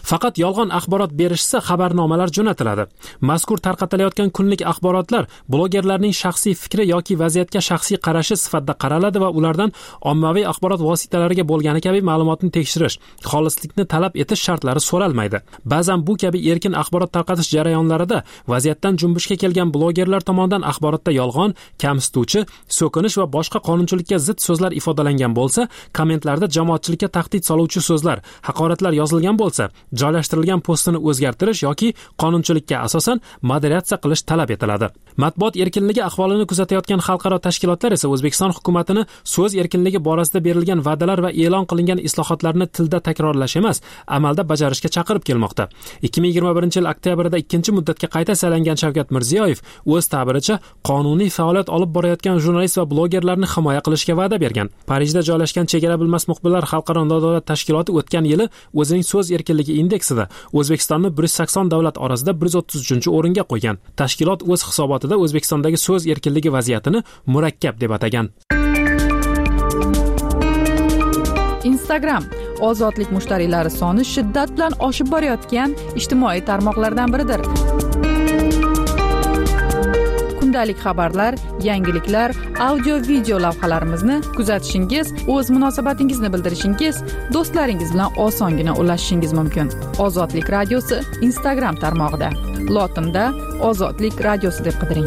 Faqat yolg'on axborot berishsa xabarnomalar jo'natiladi. Mazkur tarqatilayotgan kunlik axborotlar blogerlarning shaxsiy fikri yoki vaziyatga shaxsiy qarashi sifatida qaraladi va ulardan ommaviy axborot vositalariga bo'lgani kabi ma'lumotni tekshirish, xolislikni talab etish shartlari so'ralmaydi. Ba'zan bu kabi erkin axborot tarqatish jarayonlarida vaziyatdan junbushga kelgan blogerlar tomonidan axborotda yolg'on, kamsituvchi, so'kinish va boshqa qonunchilikka zid so'zlar ifodalangan bo'lsa, kommentlarda jamoatchilikka tahdid soluvchi so'zlar, haqoratlar yozilgan bo'lsa, joylashtirilgan postini o'zgartirish yoki qonunchilikka asosan moderatsiya qilish talab etiladi. Matbuot erkinligi ahvolini kuzatayotgan xalqaro tashkilotlar esa O'zbekiston hukumatini so'z erkinligi borasida berilgan va'dalar va e'lon qilingan islohotlarni tilda takrorlash emas, amalda bajarishga chaqirib kelmoqda. ikki ming yigirma birinchi yil oktyabrda ikkinchi muddatga qayta saylangan Shavkat Mirziyoyev o'z ta'biricha qonuniy faoliyat olib borayotgan jurnalist va blogerlarni himoya qilishga va'da bergan. Parijda joylashgan Chegara bilmas muxbirlar xalqaro nodavlat tashkiloti o'tgan yili o'zining so'z erkinligi indeksida O'zbekistonni bir yuz sakson davlat orasida bir yuz o'ttiz uchinchi o'ringa qo'ygan. Tashkilot o'z hisobotida O'zbekistondagi so'z erkinligi vaziyatini murakkab deb atagan. Instagram ozodlik mushtariylari soni shiddat bilan oshib borayotgan ijtimoiy tarmoqlardan biridir. Kundalik xabarlar, yangiliklar, audio video lavhalarimizni kuzatishingiz, o'z munosabatingizni bildirishingiz, do'stlaringiz bilan osongina ulashishingiz mumkin. Ozodlik radiosi Instagram tarmog'ida. Lotinda Ozodlik radiosi deb qidiring.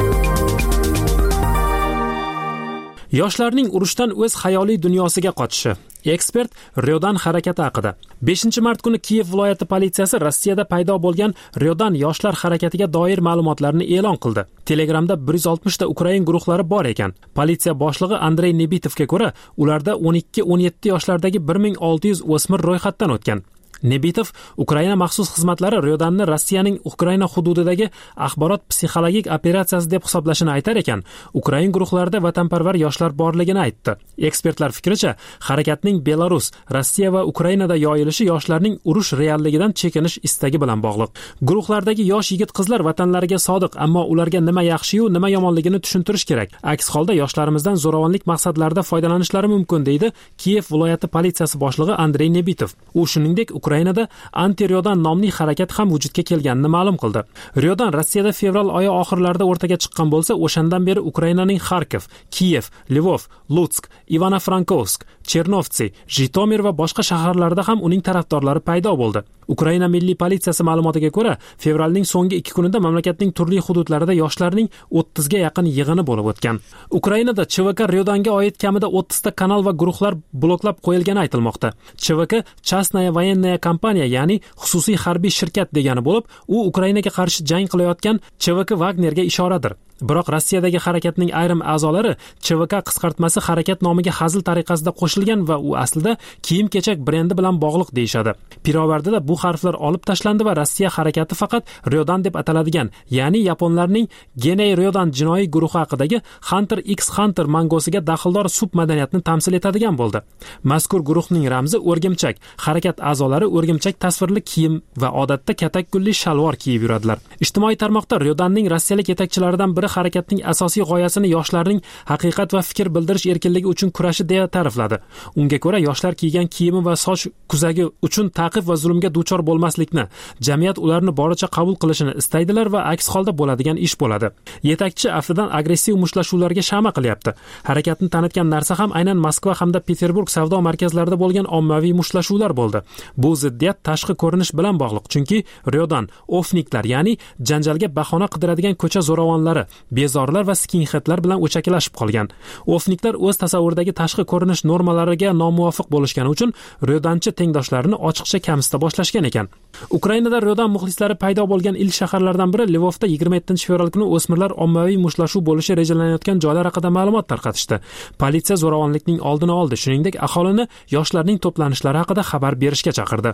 Yoshlarning urushdan o'z xayoliy dunyosiga qochishi. Ekspert Ryodan harakati haqida. beshinchi mart kuni Kiyev viloyati politsiyasi Rossiyada paydo bo'lgan Ryodan yoshlar harakatiga doir ma'lumotlarni e'lon qildi. Telegramda bir yuz oltmish ta Ukrain guruhlari bor ekan. Politsiya boshlig'i Andrey Nebitovga ko'ra, ularda o'n ikki o'n yetti yoshlardagi bir ming olti yuz o'smir ro'yxatdan o'tgan. Nebitov Ukraina maxsus xizmatlari Ryodanni Rossiyaning Ukraina hududidagi axborot psixologik operatsiyasi deb hisoblashini aytar ekan, Ukrain guruhlarida vatanparvar yoshlar borligini aytdi. Ekspertlar fikricha, harakatning Belarus, Rossiya va Ukrainada yoyilishi yoshlarning urush realligidan chekinish istagi bilan bog'liq. Guruhlardagi yosh yigit-qizlar vatanlariga sodiq, ammo ularga nima yaxshi-yu, nima yomonligini tushuntirish kerak. Aks holda yoshlarimizdan zo'ravonlik maqsadlarida foydalanishlari mumkin, deydi Kiyev viloyati politsiyasi boshlig'i Andrey Nebitov. U shuningdek Ukrainada anti-Ryodan nomli harakat ham vujudga kelganini ma'lum qildi. Ryodan Rossiyada fevral oyi oxirlarida o'rtaga chiqqan bo'lsa, o'shandan beri Ukrainaning Kharkiv, Kiyev, Lvov, Lutsk, Ivano-Frankovsk, Chernovtsi, Jitomir va boshqa shaharlarda ham uning tarafdorlari paydo bo'ldi. Ukraina milliy politsiyasi ma'lumotiga ko'ra, fevralning so'nggi ikki kunida mamlakatning turli hududlarida yoshlarning o'ttizga yaqin yig'ini bo'lib o'tgan. Ukrainada Ch V K Ryodanga oid kamida o'ttiz ta kanal va guruhlar bloklab qo'yilgani aytilmoqda. Ch V K Chastnaya voyenная kompaniya, ya'ni xususiy harbiy shirkat degani bo'lib, u Ukrainaga qarshi jang qilayotgan Ch V K Wagnerga ishoradir. Biroq Rossiyadagi harakatning ayrim a'zolari Ch V K qisqartmasi harakat nomiga hazil tariqasida qo'shilgan va u aslida kiyim-kechak brendi bilan bog'liq deyshadi. Pirovardida bu harflar olib tashlandi va Rossiya harakati faqat Ryodan deb ataladigan, ya'ni yaponlarning Genei Ryodan jinoiy guruhi haqidagi Hunter x Hunter mangosiga daxldor submadaniyatni tamsil etadigan bo'ldi. Mazkur guruhning ramzi o'rgimchak. Harakat a'zolari o'rgimchak tasvirli kiyim va odatda katak gulli shalvor kiyib yuradilar. Ijtimoiy tarmoqda Ryodanning rossiyalik yetakchilaridan biri harakatning asosiy g'oyasini yoshlarning haqiqat va fikr bildirish erkinligi uchun kurashi deya ta'rifladi. Unga ko'ra, yoshlar kiygan kiyimi va soch kuzagi uchun ta'qib va zulmga duchor bo'lmaslikni, jamiyat ularni boricha qabul qilishini istaydilar va aks holda bo'ladigan ish bo'ladi. Yetakchi aftidan agressiv mushtlashuvlarga shama qilyapti. Harakatni tanitgan narsa ham aynan Moskva hamda Peterburg savdo markazlarida bo'lgan ommaviy mushtlashuvlar bo'ldi. Bu ziddiyat tashqi ko'rinish bilan bog'liq, chunki Ryodan ofniklar, ya'ni janjalga bahona qidiradigan ko'cha zo'ravonlari, bezorlar va skinheadlar bilan o'chakilashib qolgan. Ofniklar o'z tasavvuridagi tashqi ko'rinish normalariga nomuvofiq bo'lishgani uchun Ryodanchi tengdoshlarini ochiqcha kamsita boshlashgan ekan. Ukrainada Ryodan muxlislari paydo bo'lgan ilk shaharlardan biri Lvovda yigirma yettinchi fevral kuni o'smirlar ommaviy mushlashuv bo'lishi rejalanayotgan joylar haqida ma'lumot tarqatishdi. Politsiya zo'ravonlikning oldini oldi, shuningdek aholini yoshlarning to'planishlari haqida xabar berishga chaqirdi.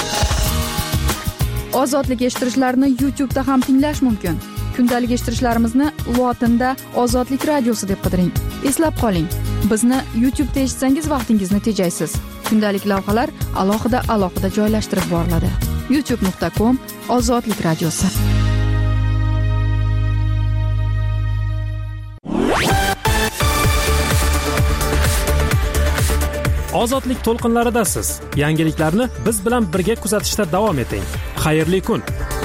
Ozodlik eshittirishlarni YouTube'da ham tinglash mumkin. Kundalik eshittirishlarimizni Lotinda Ozodlik radiosi deb qidiring. Eslab qoling, bizni YouTube'da eshitsangiz vaqtingizni tejaysiz. Kundalik lavhalar alohida alohida joylashtirib boriladi. youtube nuqta com Ozodlik radiosi. Ozodlik to'lqinlaridasiz. Yangiliklarni biz bilan birga kuzatishda davom eting. Xayrli kun.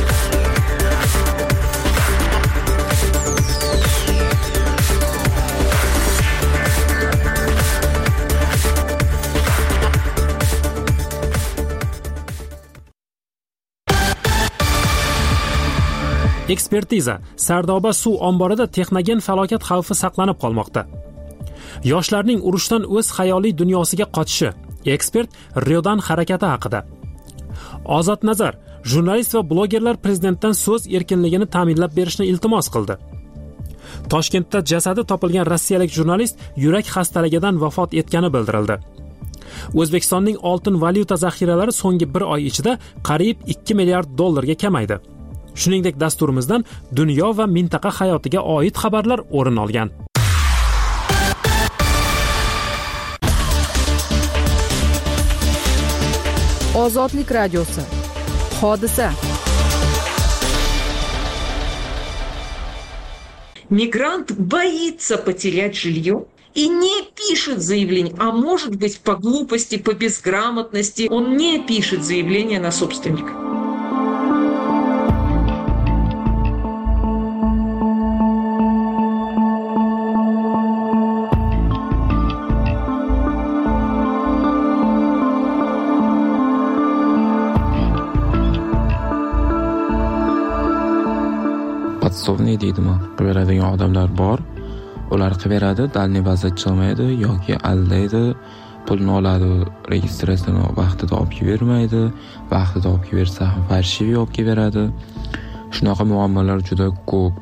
Ekspertiza: Sardoba suv omborida texnogen falokat xavfi saqlanib qolmoqda. Yoshlarning urushdan o'z xayoliy dunyosiga qochishi. Ekspert Riodan harakati haqida. Ozod Nazar: jurnalist va blogerlar prezidentdan so'z erkinligini ta'minlab berishni iltimos qildi. Toshkentda jasadi topilgan rossiyalik jurnalist yurak xastaligidan vafot etgani bildirildi. O'zbekistonning oltin valyuta zaxiralari so'nggi bir oy ichida qariyb ikki milliard dollarga kamaydi. Shuningdek, dasturimizdan dunyo va mintaqa hayotiga oid xabarlar o'rin olgan. Ozodlik radiosi. Hodisa. Мигрант боится потерять жилье и не пишет заявление, а может быть по глупости, по безграмотности он не пишет заявление на собственника. Podsovniy deydimi? Qilaveradigan odamlar bor. Ular qilaveradi, dalniy vaziyat chiqmaydi yoki aldaydi, pulni oladi, registratsiyani vaqtida olib bermaydi, vaqtida olib bersa ham farshiviy olib beradi. Shunaqa muammolar juda ko'p.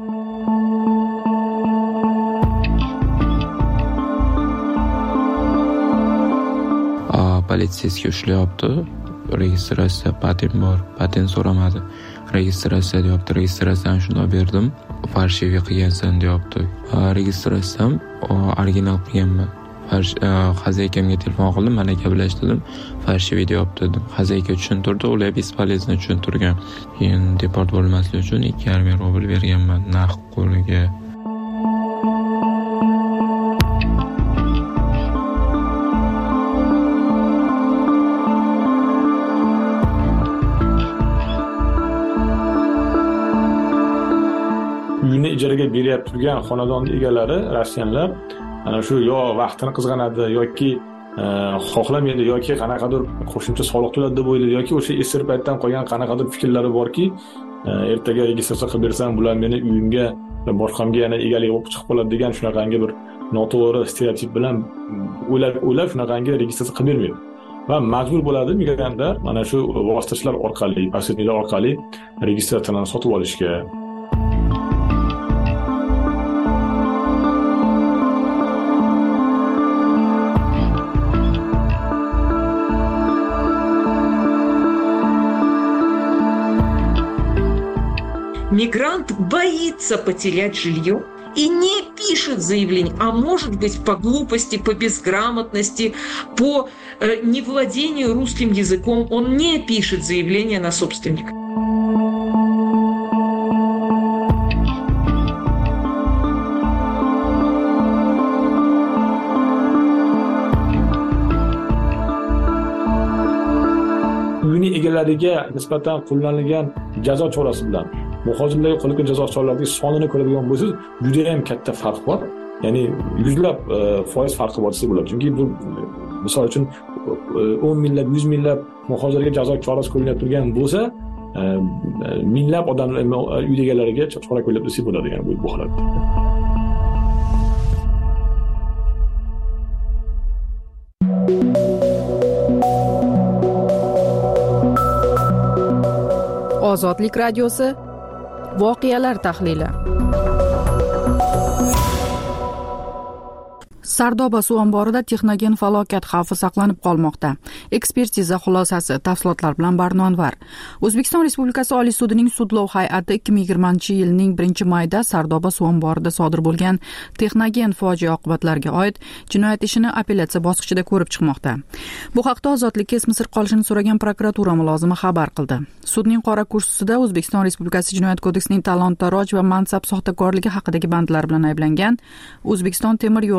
Politsiyasiga ushlayapti. Registratsiya patent bor, patent so'ramadi. Registratsiya deyapti, registratsiyani shunday berdim, farshiviy qilgansan deyapti. Registratsiyam original qilganman. Xazakamga telefon qildim, mana gaplashdim, farshiviy deyapti dedim. Xazayka tushuntirdi, ular bespolezno tushuntirgan. Keyin deport bo'lmaslik uchun ikki yarim ming rubl berganman naqd qo'liga. Uyini ijaraga berib turgan xonadon egalari rossiyanlar ana shu yo vaqtini qizg'anadi yoki xohlamaydi yoki qanaqadir qo'shimcha soliq to'ladi deb o'ylaydi yoki o'sha esir paytdan qolgan qanaqadir fikrlari borki, ertaga registratsiya qilib bersam bular meni uyimga boshqamga yana egalik bo'lib chiqib qoladi degan shunaqangi bir noto'g'ri stereotip bilan o'ylab o'ylab shunaqangi registratsiya qilib bermaydi. Va majbur bo'ladi migrantlar mana shu vositachilar orqali, posredniklar orqali registratsiyani sotib olishga. Мигрант боится потерять жилье и не пишет заявление, а может быть по глупости, по безграмотности, по э, невладению русским языком он не пишет заявление на собственника. Uyini egalariga nisbatan qo'llanilgan jazo chorasi bilan muhojirlarga qo'llangan jazo choralarining sonini ko'radigan bo'lsangiz, juda ham katta farq bor. Ya'ni yuzlab foiz farqi bor desa bo'ladi. Chunki bu misol uchun o'n minglab, yuz minglab muhojirlarga jazo chorasi qo'llanib turgan bo'lsa, minglab odamlar uy egalariga chora qo'llab desa bo'ladi, ya'ni bu holatda. Ozodlik radiosi. Voqealar tahlili. Sardoba suv omborida texnogen falokat xavfi saqlanib qolmoqda. Ekspertiza xulosasi, tafsilotlar bilan Barnonvar. O'zbekiston Respublikasi Oliy sudining sudlov hay'ati ikki ming yigirmanchi yilning birinchi mayida Sardoba suv omborida sodir bo'lgan texnogen fojia oqibatlariga oid jinoyat ishini apellyatsiya bosqichida ko'rib chiqmoqda. Bu haqda Ozodlikka ismi sir qolishini so'ragan prokuratura mulozimi xabar qildi. Sudning qora kursisida O'zbekiston Respublikasi Jinoyat kodeksining talon-taroj va mansab soxtakorligi haqidagi bandlar bilan ayblangan O'zbekiston temir yo'llari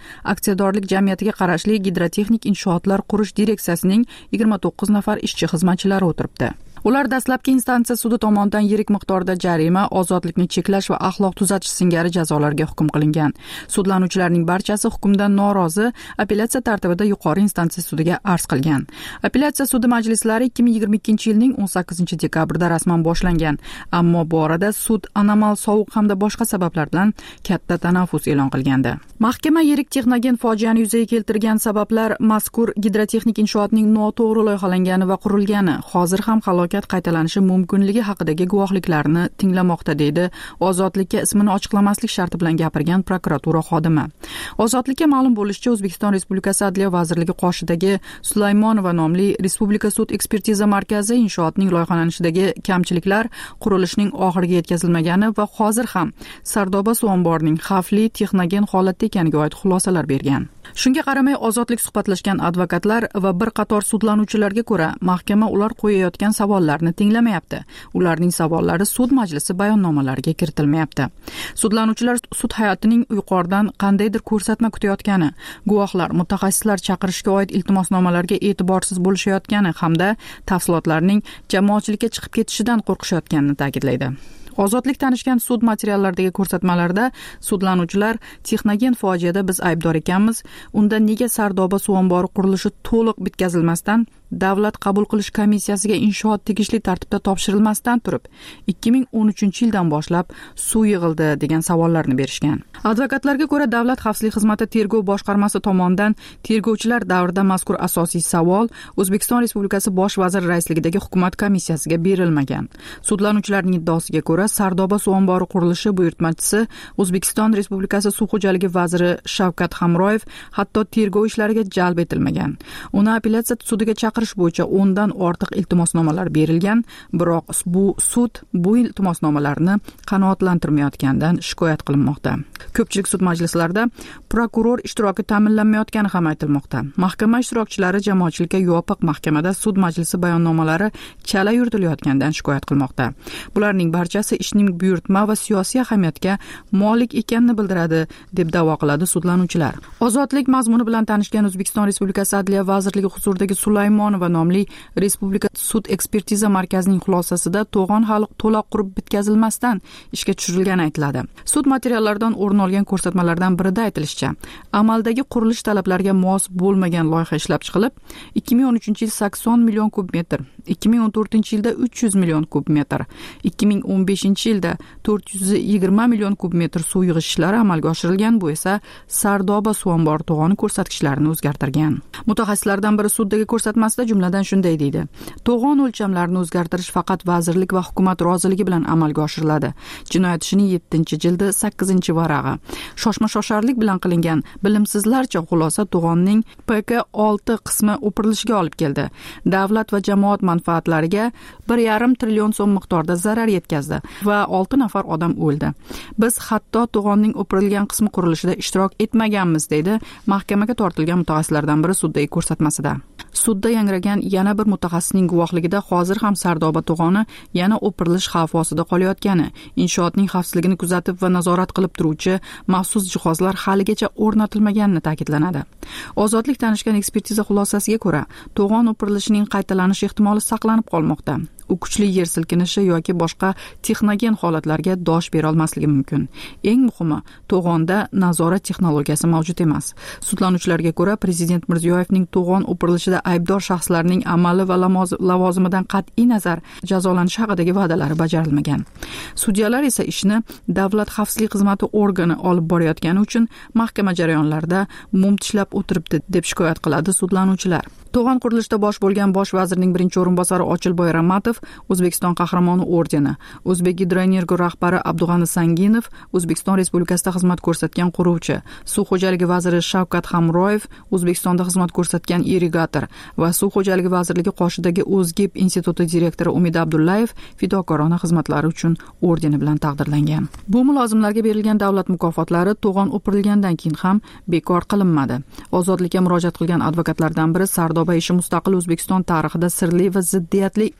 aksiyadorlik jamiyatiga qarashli gidrotexnik inshootlar qurish direksiyasining yigirma to'qqiz nafar ishchi xizmatchilari o'tiribdi. Ular dastlabki instansiya sudi tomonidan yirik miqdorda jarima, ozodlikni cheklash va axloq tuzatish singari jazolarga hukm qilingan. Sudlanuvchilarning barchasi hukmdan norozi apellyatsiya tartibida yuqori instansiya sudiga arz qilgan. Apellyatsiya sudi majlislari ikki ming yigirma ikkinchi yilning o'n sakkizinchi dekabrida rasman boshlangan, ammo bu orada sud anomal sovuq hamda boshqa sabablar bilan katta tanaffus e'lon qilgandi. Mahkama yirik texnogen fojiani yuzaga keltirgan sabablar mazkur gidrotexnik inshootning noto'g'ri loyihalangani va qurilgani, hozir ham halokat qaytalanishi mumkinligi haqidagi guvohliklarni tinglamoqda, deydi Ozodlikka ismini ochiqlamaslik sharti bilan gapirgan prokuratura xodimi. Ozodlikka ma'lum bo'lishicha, O'zbekiston Respublikasi Adliya vazirligi qoshidagi Sulaymonova nomli Respublika sud ekspertiza markazi inshootning loyihalanishidagi kamchiliklar, qurilishning oxiriga yetkazilmagani va hozir ham Sardoba suv omborining xavfli texnogen holatda ekaniga oid xulosalar bergan. Shunga qaramay, Ozodlik suhbatlashgan advokatlar va bir qator sudlanuvchilarga ko'ra, mahkama ular qo'yayotgan savollarni tinglamayapti. Ularning savollari sud majlisi bayonnomalariga kiritilmayapti. Sudlanuvchilar sud hayotining yuqoridan qandaydir ko'rsatma kutayotgani, guvohlar, mutaxassislar chaqirishga oid iltimosnomalarga e'tiborsiz bo'lishayotgani hamda tafsilotlarning jamoatchilikka chiqib ketishidan qo'rqishayotganini ta'kidlaydi. Ozodlik tanishgan sud materiallaridagi ko'rsatmalarda sudlanuvchilar texnogen fojiada biz aybdor ekanmiz, unda nega Sardoba suv ombori qurilishi to'liq bitkazilmasdan davlat qabul qilish komissiyasiga inshoot tegishli tartibda topshirilmasdan turib ikki ming o'n uchinchi yildan boshlab suv yig'ildi degan savollarni berishgan. Advokatlarga ko'ra, Davlat xavfsizlik xizmati tergov boshqarmasi tomonidan tergovchilar davrida mazkur asosiy savol O'zbekiston Respublikasi bosh vaziri raisligidagi hukumat komissiyasiga berilmagan. Sudlanuvchilarning iddaosiga ko'ra, Sardoba suv ombori qurilishi buyurtmachisi O'zbekiston Respublikasi suv xo'jaligi vaziri Shavkat Hamroyev hatto tergov ishlariga jalb etilmagan. Uni apellyatsiya sudiga chaqirish bo'yicha o'ndan ortiq iltimosnomalar berilgan, biroq bu sud bu iltimosnomalarni qanoatlantirmayotganidan shikoyat qilinmoqda. Ko'pchilik sud majlislarida prokuror ishtiroki ta'minlanmayotgani ham aytilmoqda. Mahkama ishtirokchilari jamoatchilikka yopiq mahkamada sud majlisi bayonnomalari chala yuritilayotganidan shikoyat qilmoqda. Bularning barchasi ishning buyurtma va siyosiy ahamiyatga molik ekanini bildiradi, deb da'vo qiladi sudlanuvchilar. Ozodlik mazmuni bilan tanishgan O'zbekiston Respublikasi Adliya vazirligi huzuridagi Sulaymonova nomli Respublika sud ekspertiza markazining xulosasida to'g'on hali to'liq qurib bitkazilmasdan ishga tushirilgani aytiladi. Sud materiallaridan o'rin olgan ko'rsatmalardan birida aytilishicha, amaldagi qurilish talablariga mos bo'lmagan loyiha ishlab chiqilib, ikki ming o'n uchinchi yil sakson million kub metr, ikki ming o'n to'rtinchi yilda uch yuz million kub metr, ikki ming o'n beshinchi yilda to'rt yuz yigirma million kub metr suv yig'ish ishlari amalga oshirilgan. Bu esa Sardoba suv ombori to'g'oni ko'rsatkichlarini o'zgartirgan. Mutaxassislardan biri suddagi ko'rsatmasida jumladan shunday deydi: to'g'on o'lchamlarini o'zgartirish faqat vazirlik va hukumat roziligi bilan amalga oshiriladi. Jinoyat ishining yettinchi jildi sakkizinchi varag'i. Shoshma-shosharlik bilan qilingan bilimsizlarcha xulosa to'g'onning P K olti qismi o'pirilishiga olib keldi. Davlat va jamoat manfaatlariga bir yarim trillion so'm miqdorda zarar yetkazdi va olti nafar odam o'ldi. Biz hatto to'g'onning o'pirilgan qismi qurilishida ishtirok etmaganmiz, deydi mahkamaga tortilgan mutaxassislardan biri suddagi ko'rsatmasida. Sudda yangragan yana bir mutaxassisning guvohligida hozir ham Sardoba to'g'oni yana o'pirilish xavfi ostida qolayotgani, inshootning xavfsizligini kuzatib va nazorat qilib turuvchi maxsus jihozlar haligacha o'rnatilmaganini ta'kidlanadi. Ozodlik tanishgan ekspertiza xulosasiga ko'ra, to'g'on o'pirilishining qaytalanish ehtimoli saqlanib qolmoqda. U kuchli yer silkinishi yoki boshqa texnogen holatlarga dosh bera olmasligi mumkin. Eng muhimi, to'g'onda nazorat texnologiyasi mavjud emas. Sudlanuvchilarga ko'ra, Prezident Mirziyoyevning to'g'on o'pirilishida aybdor shaxslarning amali va lavozimidan qat'iy nazar jazolanishi haqidagi va'dalari bajarilmagan. Sudyalar esa ishni Davlat xavfsizlik xizmati organi olib borayotgani uchun mahkama jarayonlarida mum tishlab o'tiribdi, deb shikoyat qiladi sudlanuvchilar. To'g'on qurilishida bosh bo'lgan bosh vazirning birinchi o'rinbosari Ochilboy Ramatov O'zbekiston qahramoni ordeni, O'zbek Gidroenergo rahbari Abdug'ani Sanginov O'zbekiston Respublikasida xizmat ko'rsatgan quruvchi, Suv xo'jaligi vaziri Shavkat Hamroyev O'zbekistonda xizmat ko'rsatgan irrigator va Suv xo'jaligi vazirligi qoshidagi O'zgib instituti direktori Umid Abdullayev fidokorona xizmatlari uchun ordeni bilan taqdirlangan. Bu mulozimlarga berilgan davlat mukofotlari to'g'on o'pirilgandan keyin ham bekor qilinmadi. Ozodlikka murojaat qilgan advokatlardan biri Sardoba ishi mustaqil O'zbekiston tarixida sirli va ziddiyatli ish sifatida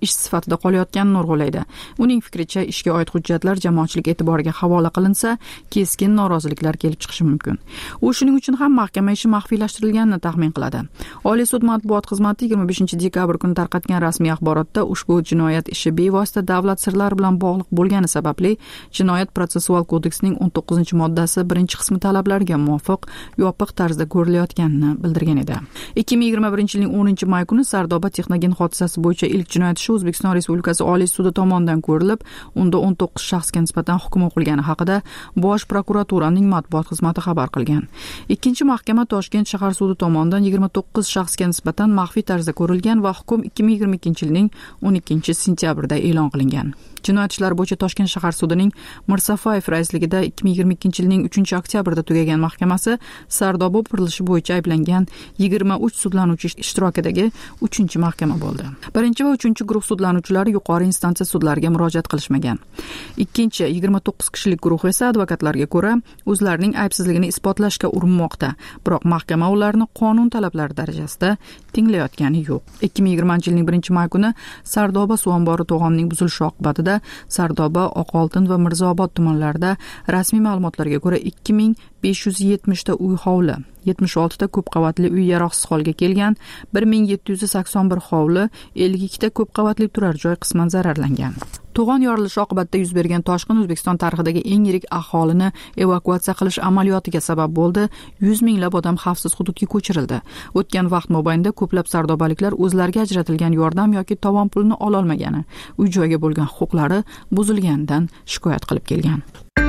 ortida qolayotganini urg'ulaydi. Uning fikricha, ishga oid hujjatlar jamoatchilik e'tiboriga havola qilinsa, keskin noroziliklar kelib chiqishi mumkin. U shuning uchun ham mahkama ishi maxfiylashtirilganini taxmin qiladi. Oliy sud matbuot xizmati yigirma beshinchi dekabr kuni tarqatgan rasmiy axborotda ushbu jinoyat ishi bevosita davlat sirlari bilan bog'liq bo'lgani sababli Jinoyat protsessual kodeksining o'n to'qqizinchi moddasi birinchi qismi talablariga muvofiq yopiq tarzda ko'rilayotganini bildirgan edi. ikki ming yigirma birinchi yilning o'ninchi may kuni Sardoba texnogen hodisasi bo'yicha ilk jinoyat ishi O'zbekiston Respublikasi Oliy sudi tomonidan ko'rilib, unda o'n to'qqiz shaxsga nisbatan hukm o'qilgani haqida Bosh prokuraturaning matbuot xizmati xabar qilgan. Ikkinchi mahkama Toshkent shahar sudi tomonidan yigirma to'qqiz shaxsga nisbatan maxfiy tarzda ko'rilgan va hukm ikki ming yigirma ikkinchi yilning o'n ikkinchi sentyabrida e'lon qilingan. Jinoyat ishlari bo'yicha Toshkent shahar sudining Mirsafayev raisligida ikki ming yigirma ikkinchi yilning uchinchi oktyabrida tugagan mahkamasi Sardoba qurilishi bo'yicha ayblangan yigirma uch sudlanuvchi ishtirokidagi uchinchi mahkama bo'ldi. Birinchi va uchinchi guruh sudlanuvchilari yuqori instansiya sudlariga murojaat qilishmagan. Ikkinchi yigirma to'qqiz kishilik guruh esa advokatlarga ko'ra o'zlarining aybsizligini isbotlashga urinmoqda, biroq mahkama ularni qonun talablari darajasida tinglayotgani yo'q. ikki ming yigirmanchi yilning birinchi may kuni Sardoba suv ombori to'g'onining buzilishi oqibatida Sardoba, Oqoltin va Mirzaobod tumanlarida rasmiy ma'lumotlarga ko'ra ikki ming besh yuz yetmish ta uy hovli, yetmish olti ta ko'p qavatli uy yaroqsiz holga kelgan, bir ming yetti yuz sakson bir hovli, ellik ikki ta ko'p qavatli turar joy qisman zararlangan. To'g'on yorilishi oqibatida yuz bergan toshqin O'zbekiston tarixidagi eng yirik aholini evakuatsiya qilish amaliyotiga sabab bo'ldi. yuz minglab odam xavfsiz hududga ko'chirildi. O'tgan vaqt mobaynida ko'plab sardobaliklar o'zlariga ajratilgan yordam yoki tovon pulini ola olmagani, uy joyga bo'lgan huquqlari buzilganidan shikoyat qilib kelgan.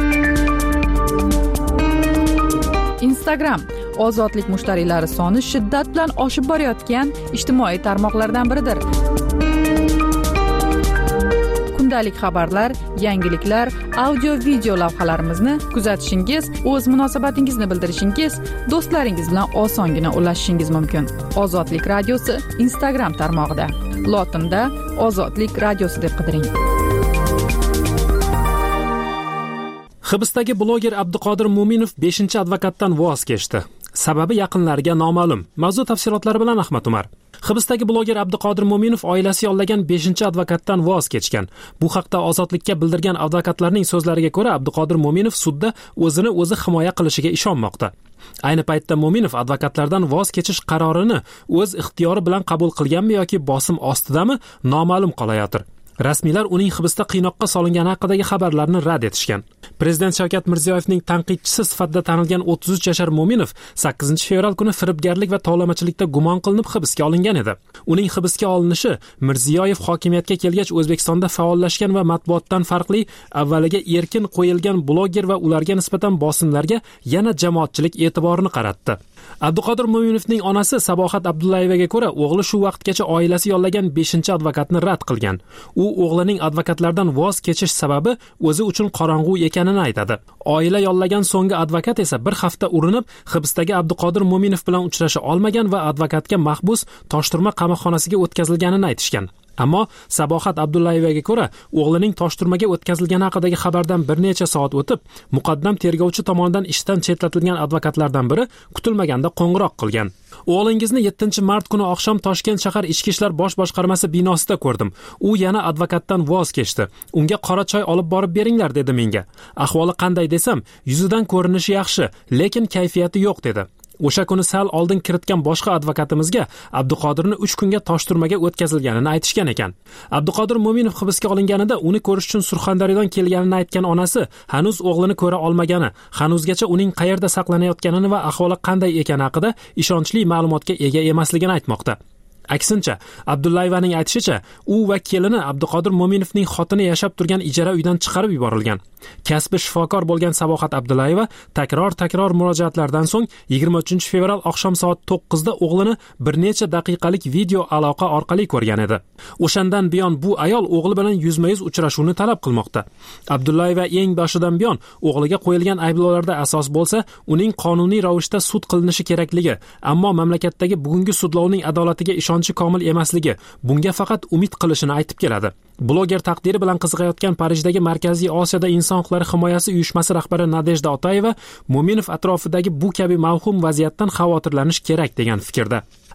Instagram ozodlik mushtariylari soni shiddat bilan oshib borayotgan ijtimoiy tarmoqlardan biridir. Kundalik xabarlar, yangiliklar, audio-video lavhalarimizni kuzatishingiz, o'z munosabatingizni bildirishingiz, do'stlaringiz bilan osongina ulashishingiz mumkin. Ozodlik radiosi Instagram tarmog'ida. Lotinda Ozodlik radiosi deb qidiring. Hibsdagi bloger Abduqodir Mo'minov beshinchi advokatdan voz kechdi. Sababi yaqinlariga noma'lum. Mavzu tafsilotlari bilan Ahmad Umar. Hibsdagi bloger Abduqodir Mo'minov oilasi yollagan beshinchi advokatdan voz kechgan. Bu haqda Ozodlikka bildirgan advokatlarning so'zlariga ko'ra, Abduqodir Mo'minov sudda o'zini o'zi himoya qilishiga ishonmoqda. Ayni paytda Mo'minov advokatlardan voz kechish qarorini o'z ixtiyori bilan qabul qilganmi yoki bosim ostidami noma'lum qolayotir. Rasmiylar uning hibsda qiynoqqa solingani haqidagi xabarlarni rad etishgan. Prezident Shavkat Mirziyoyevning tanqidchisi sifatida tanilgan o'ttiz uch yashar Mo'minov sakkizinchi fevral kuni firibgarlik va tovlamachilikda gumon qilinib hibsga olingan edi. Uning hibsga olinishi Mirziyoyev hokimiyatga kelgach O'zbekistonda faollashgan va matbuotdan farqli avvaliga erkin qo'yilgan bloger va ularga nisbatan bosimlarga yana jamoatchilik e'tiborini qaratdi. Abduqodir Mo'minovning onasi Sabohat Abdullayevaga ko'ra, o'g'li shu vaqtgacha oilasi yollagan beshinchi advokatni rad qilgan. U o'g'lining advokatlardan voz kechish sababi o'zi uchun qorong'u ekanini aytadi. Oila yollagan so'nggi advokat esa bir hafta urinib, hibsdagi Abduqodir Mo'minov bilan uchrasha olmagan va advokatga mahbus Toshturma qamoqxonasiga o'tkazilganini aytishgan. Ammo Sabohat Abdullayevaga ko'ra, o'g'lining Toshturmaga o'tkazilgani haqidagi xabardan bir necha soat o'tib, muqaddam tergovchi tomonidan ishdan chetlatilgan advokatlardan biri kutilmaganda qo'ng'iroq qilgan. O'g'lingizni yettinchi mart kuni oqshom Toshkent shahar ichki ishlar bosh boshqarmasi binosida ko'rdim. U yana advokatdan voz kechdi. Unga qora choy olib borib beringlar dedi menga. Ahvoli qanday desam, yuzidan ko'rinishi yaxshi, lekin kayfiyati yo'q dedi. O'sha kuni sal oldin kiritgan boshqa advokatimizga Abduqodirni uch kunga Toshturmaga o'tkazilganini aytishgan ekan. Abduqodir Mo'minov hibsga olinganida uni ko'rish uchun Surxondaryodan kelganini aytgan onasi hanuz o'g'lini ko'ra olmagani, hanuzgacha uning qayerda saqlanayotganini va ahvoli qanday ekani haqida ishonchli ma'lumotga ega emasligini aytmoqda. Aksincha, Abdullayevaning aytishicha, u va kelini Abduqodir Mo'minovning xotini yashab turgan ijara uydan chiqarib yuborilgan. Kasbi shifokor bo'lgan Sabohat Abdullayeva takror-takror murojaatlardan so'ng yigirma uchinchi fevral oqshom soat to'qqizda o'g'lini bir necha daqiqalik video aloqa orqali ko'rgan edi. O'shandan buyon bu ayol o'g'li bilan yuzma-yuz uchrashuvni talab qilmoqda. Abdullayeva eng boshidan buyon o'g'liga qo'yilgan ayblovlarda asos bo'lsa, uning qonuniy ravishda sud qilinishi kerakligi, ammo mamlakatdagi bugungi sudlovning adolatiga ishonchi komil emasligi, bunga faqat umid qilishini aytib keladi. Bloger taqdiri bilan qiziqayotgan Parijdagi Markaziy Osiyoda inson huquqlari himoyasi uyushmasi rahbari Nadejda Otayeva Mo'minov atrofidagi bu kabi mavhum vaziyatdan xavotirlanish kerak degan fikrda.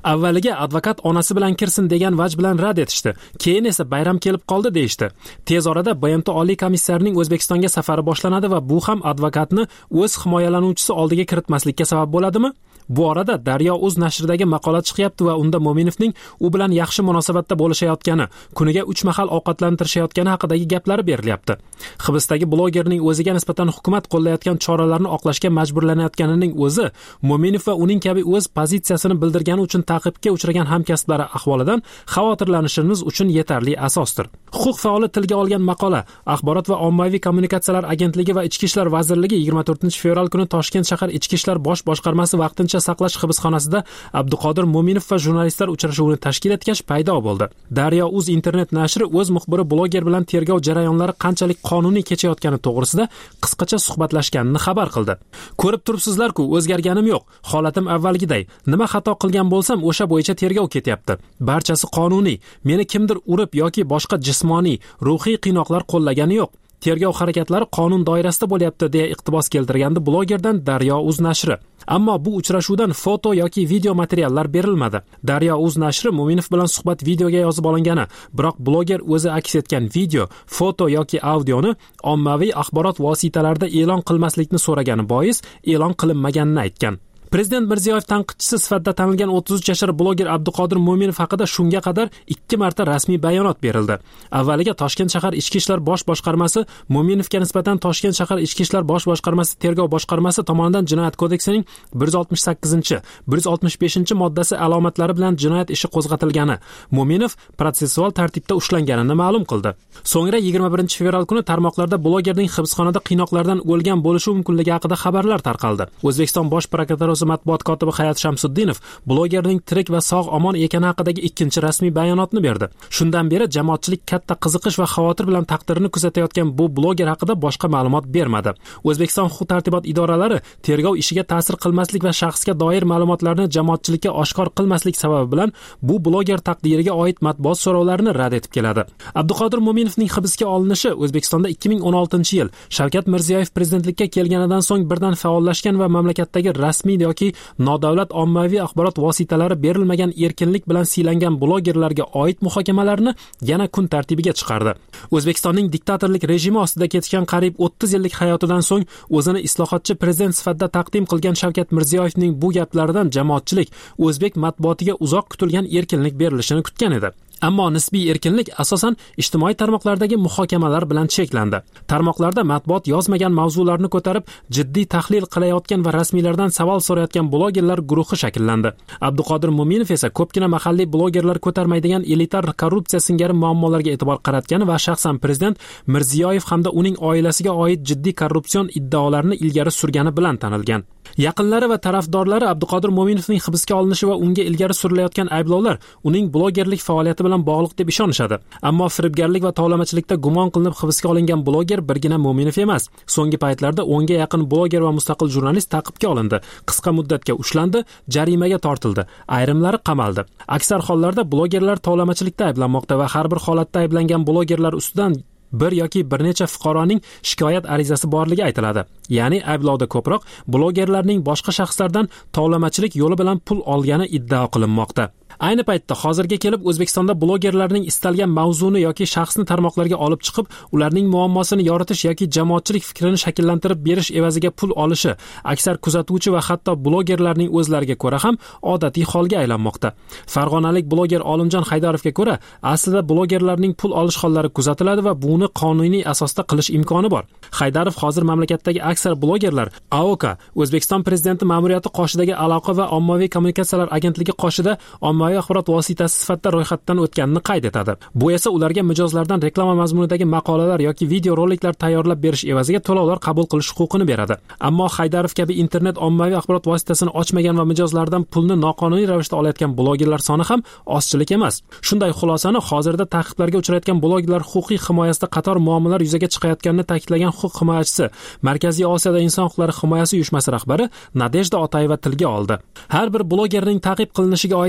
Avvaliga advokat onasi bilan kirsin degan vaj bilan rad etishdi. Keyin esa bayram kelib qoldi deyishdi. Tez orada B M T oliy komissarining O'zbekistonga safari boshlanadi va bu ham advokatni o'z himoyalanuvchisi oldiga kiritmaslikka sabab bo'ladimi? Bu orada Daryo.uz nashridagi maqola chiqyapti va unda Mo'minovning u bilan yaxshi munosabatda bo'lishayotgani, kuniga uch mahal ovqatlantirishayotgani haqidagi gaplari berilyapti. Hibsdagi blogerning o'ziga nisbatan hukumat qo'llayotgan choralarni oqlashga majburlanayotganining o'zi Mo'minov va uning kabi o'z pozitsiyasini bildirgani uchun ta'qibga uchragan hamkasblari ahvolidan xavotirlanishimiz uchun yetarli asosdir. Huquq faoli tilga olgan maqola Axborot va ommaviy kommunikatsiyalar agentligi va Ichki ishlar vazirligi yigirma to'rtinchi fevral kuni Toshkent shahar Ichki ishlar bosh boshqarmasi vaqtincha saqlash hibsxonasida Abduqodir Mo'minov va jurnalistlar uchrashuvini tashkil etgach paydo bo'ldi. Daryo.uz internet nashri o'z muxbiri bloger bilan tergov jarayonlari qanchalik qonuniy kechayotgani to'g'risida qisqacha suhbatlashganini xabar qildi. Ko'rib turibsizlar-ku, o'zgarganim yo'q. Holatim avvalgiday. Nima xato qilgan bo'lsam, o'sha bo'yicha tergov ketyapti. Barchasi qonuniy. Meni kimdir urib yoki boshqa jismoniy, ruhiy qiynoqlar qo'llagani yo'q. Tergov harakatlari qonun doirasida bo'lyapti deya iqtibos keltirgandi blogerdan Daryo.uz nashri. Ammo bu uchrashuvdan foto yoki video materiallar berilmadi. Daryo.uz nashri Mo'minov bilan suhbat videoga yozib olingani, biroq bloger o'zi aks etgan video, foto yoki audioni ommaviy axborot vositalarida e'lon qilmaslikni so'ragani bois e'lon qilinmaganini aytgan. Prezident Mirziyoyev tanqidchisi sifatida tanilgan o'ttiz uch yashar bloger Abduqodir Mo'minov haqida shunga qadar ikki marta rasmiy bayonot berildi. Avvaliga Toshkent shahar Ichki ishlar bosh boshqarmasi Mo'minovga nisbatan Toshkent shahar Ichki ishlar bosh boshqarmasi tergov boshqarmasi tomonidan Jinoyat kodeksining bir yuz oltmish sakkizinchi, bir yuz oltmish beshinchi moddasi alomatlari bilan jinoyat ishi qo'zg'atilgani, Mo'minov protsessual tartibda ushlanganini ma'lum qildi. So'ngra yigirma birinchi fevral kuni tarmoqlarda blogerning hibsxonada qiynoqlardan o'lgan bo'lishi mumkinligi haqida xabarlar tarqaldi. O'zbekiston bosh prokuraturasi matbuot kotibi Hayat Shamsuddinov blogerning tirik va sog' omon ekani haqidagi ikkinchi rasmiy bayonotni berdi. Shundan beri jamoatchilik katta qiziqish va xavotir bilan taqdirini kuzatayotgan bu bloger haqida boshqa ma'lumot bermadi. O'zbekiston huquq-tartibot idoralari tergov ishiga ta'sir qilmaslik va shaxsga doir ma'lumotlarni jamoatchilikka oshkor qilmaslik sababi bilan bu bloger taqdiriga oid matbuot so'rovlarini rad etib keladi. Abduqodir Mo'minovning hibsga olinishi O'zbekistonda ikki ming o'n oltinchi yil Shavkat Mirziyoyev prezidentlikka kelganidan so'ng birdan faollashgan va mamlakatdagi rasmiy yoki nodavlat ommaviy axborot vositalari berilmagan erkinlik bilan siylangan blogerlarga oid muhokamalarni yana kun tartibiga chiqardi. O'zbekistonning diktatorlik rejimi ostida kechgan qariyb o'ttiz yillik hayotidan so'ng o'zini islohotchi prezident sifatida taqdim qilgan Shavkat Mirziyoyevning bu gaplaridan jamoatchilik o'zbek matbuotiga uzoq kutilgan erkinlik berilishini kutgan edi. Ammo nisbiy erkinlik asosan ijtimoiy tarmoqlardagi muhokamalar bilan cheklandi. Tarmoqlarda matbuot yozmagan mavzularni ko'tarib, jiddiy tahlil qilayotgan va rasmiylardan savol so'rayotgan blogerlar guruhi shakllandi. Abduqodir Mo'minov esa ko'pgina mahalliy blogerlar ko'tarmaydigan elitar korrupsiya singari muammolarga e'tibor qaratgani va shaxsan prezident Mirziyoyev hamda uning oilasiga oid jiddiy korrupsion iddaolarni ilgari surgani bilan tanilgan. Yaqinlari va tarafdorlari Abduqodir Mo'minovning hibsga olinishi va unga ilgari surilayotgan ayblovlar uning blogerlik faoliyati bilan bog'liq deb ishonishadi. Ammo firibgarlik va tovlamachilikda gumon qilinib hibsga olingan bloger birgina Mo'minov emas. So'nggi paytlarda o'nga yaqin bloger va mustaqil jurnalist ta'qibga olindi, qisqa muddatga ushlandi, jarimaga tortildi, ayrimlari qamaldi. Aksar hollarda blogerlar tovlamachilikda ayblanmoqda va har bir holatda ayblangan blogerlar ustidan bir yoki bir necha fuqaroning shikoyat arizasi borligi aytiladi. Ya'ni ayblovda ko'proq blogerlarning boshqa shaxslardan tovlamachilik yo'li bilan pul olgani iddao qilinmoqda. Ayni paytda hozirga kelib O'zbekistonda blogerlarning istalgan mavzuni yoki shaxsni tarmoqlarga olib chiqib, ularning muammosini yoritish yoki jamoatchilik fikrini shakllantirib berish evaziga pul olishi aksar kuzatuvchi va hatto blogerlarning o'zlariga ko'ra ham odatiy holga aylanmoqda. Farg'onalik bloger Olimjon Haydarovga ko'ra, aslida blogerlarning pul olish hollari kuzatiladi va buni qonuniy asosda qilish imkoni bor. Haydarov hozir mamlakatdagi aksar blogerlar A O K, O'zbekiston prezidenti ma'muriyati qoshidagi aloqa va ommaviy kommunikatsiyalar agentligi qoshida ommaviy axborot vositasi sifatida ro'yxatdan o'tganini qayd etadi. Bu esa ularga mijozlardan reklama mazmunidagi maqolalar yoki video roliklar tayyorlab berish evaziga to'lovlar qabul qilish huquqini beradi. Ammo Haydarov kabi internet ommaviy axborot vositasini ochmagan va mijozlardan pulni noqonuniy ravishda olayotgan blogerlar soni ham ozchilik emas. Shunday xulosani hozirda ta'qiblarga uchrayotgan blogerlar huquqiy himoyasida qator muammolar yuzaga chiqayotganini ta'kidlagan huquq himoyachisi, Markaziy Osiyoda inson huquqlari himoyasi uyushmasi rahbari Nadejda Otayeva tilga oldi. Har bir blogerning ta'qib qilinishiga oid vaziyat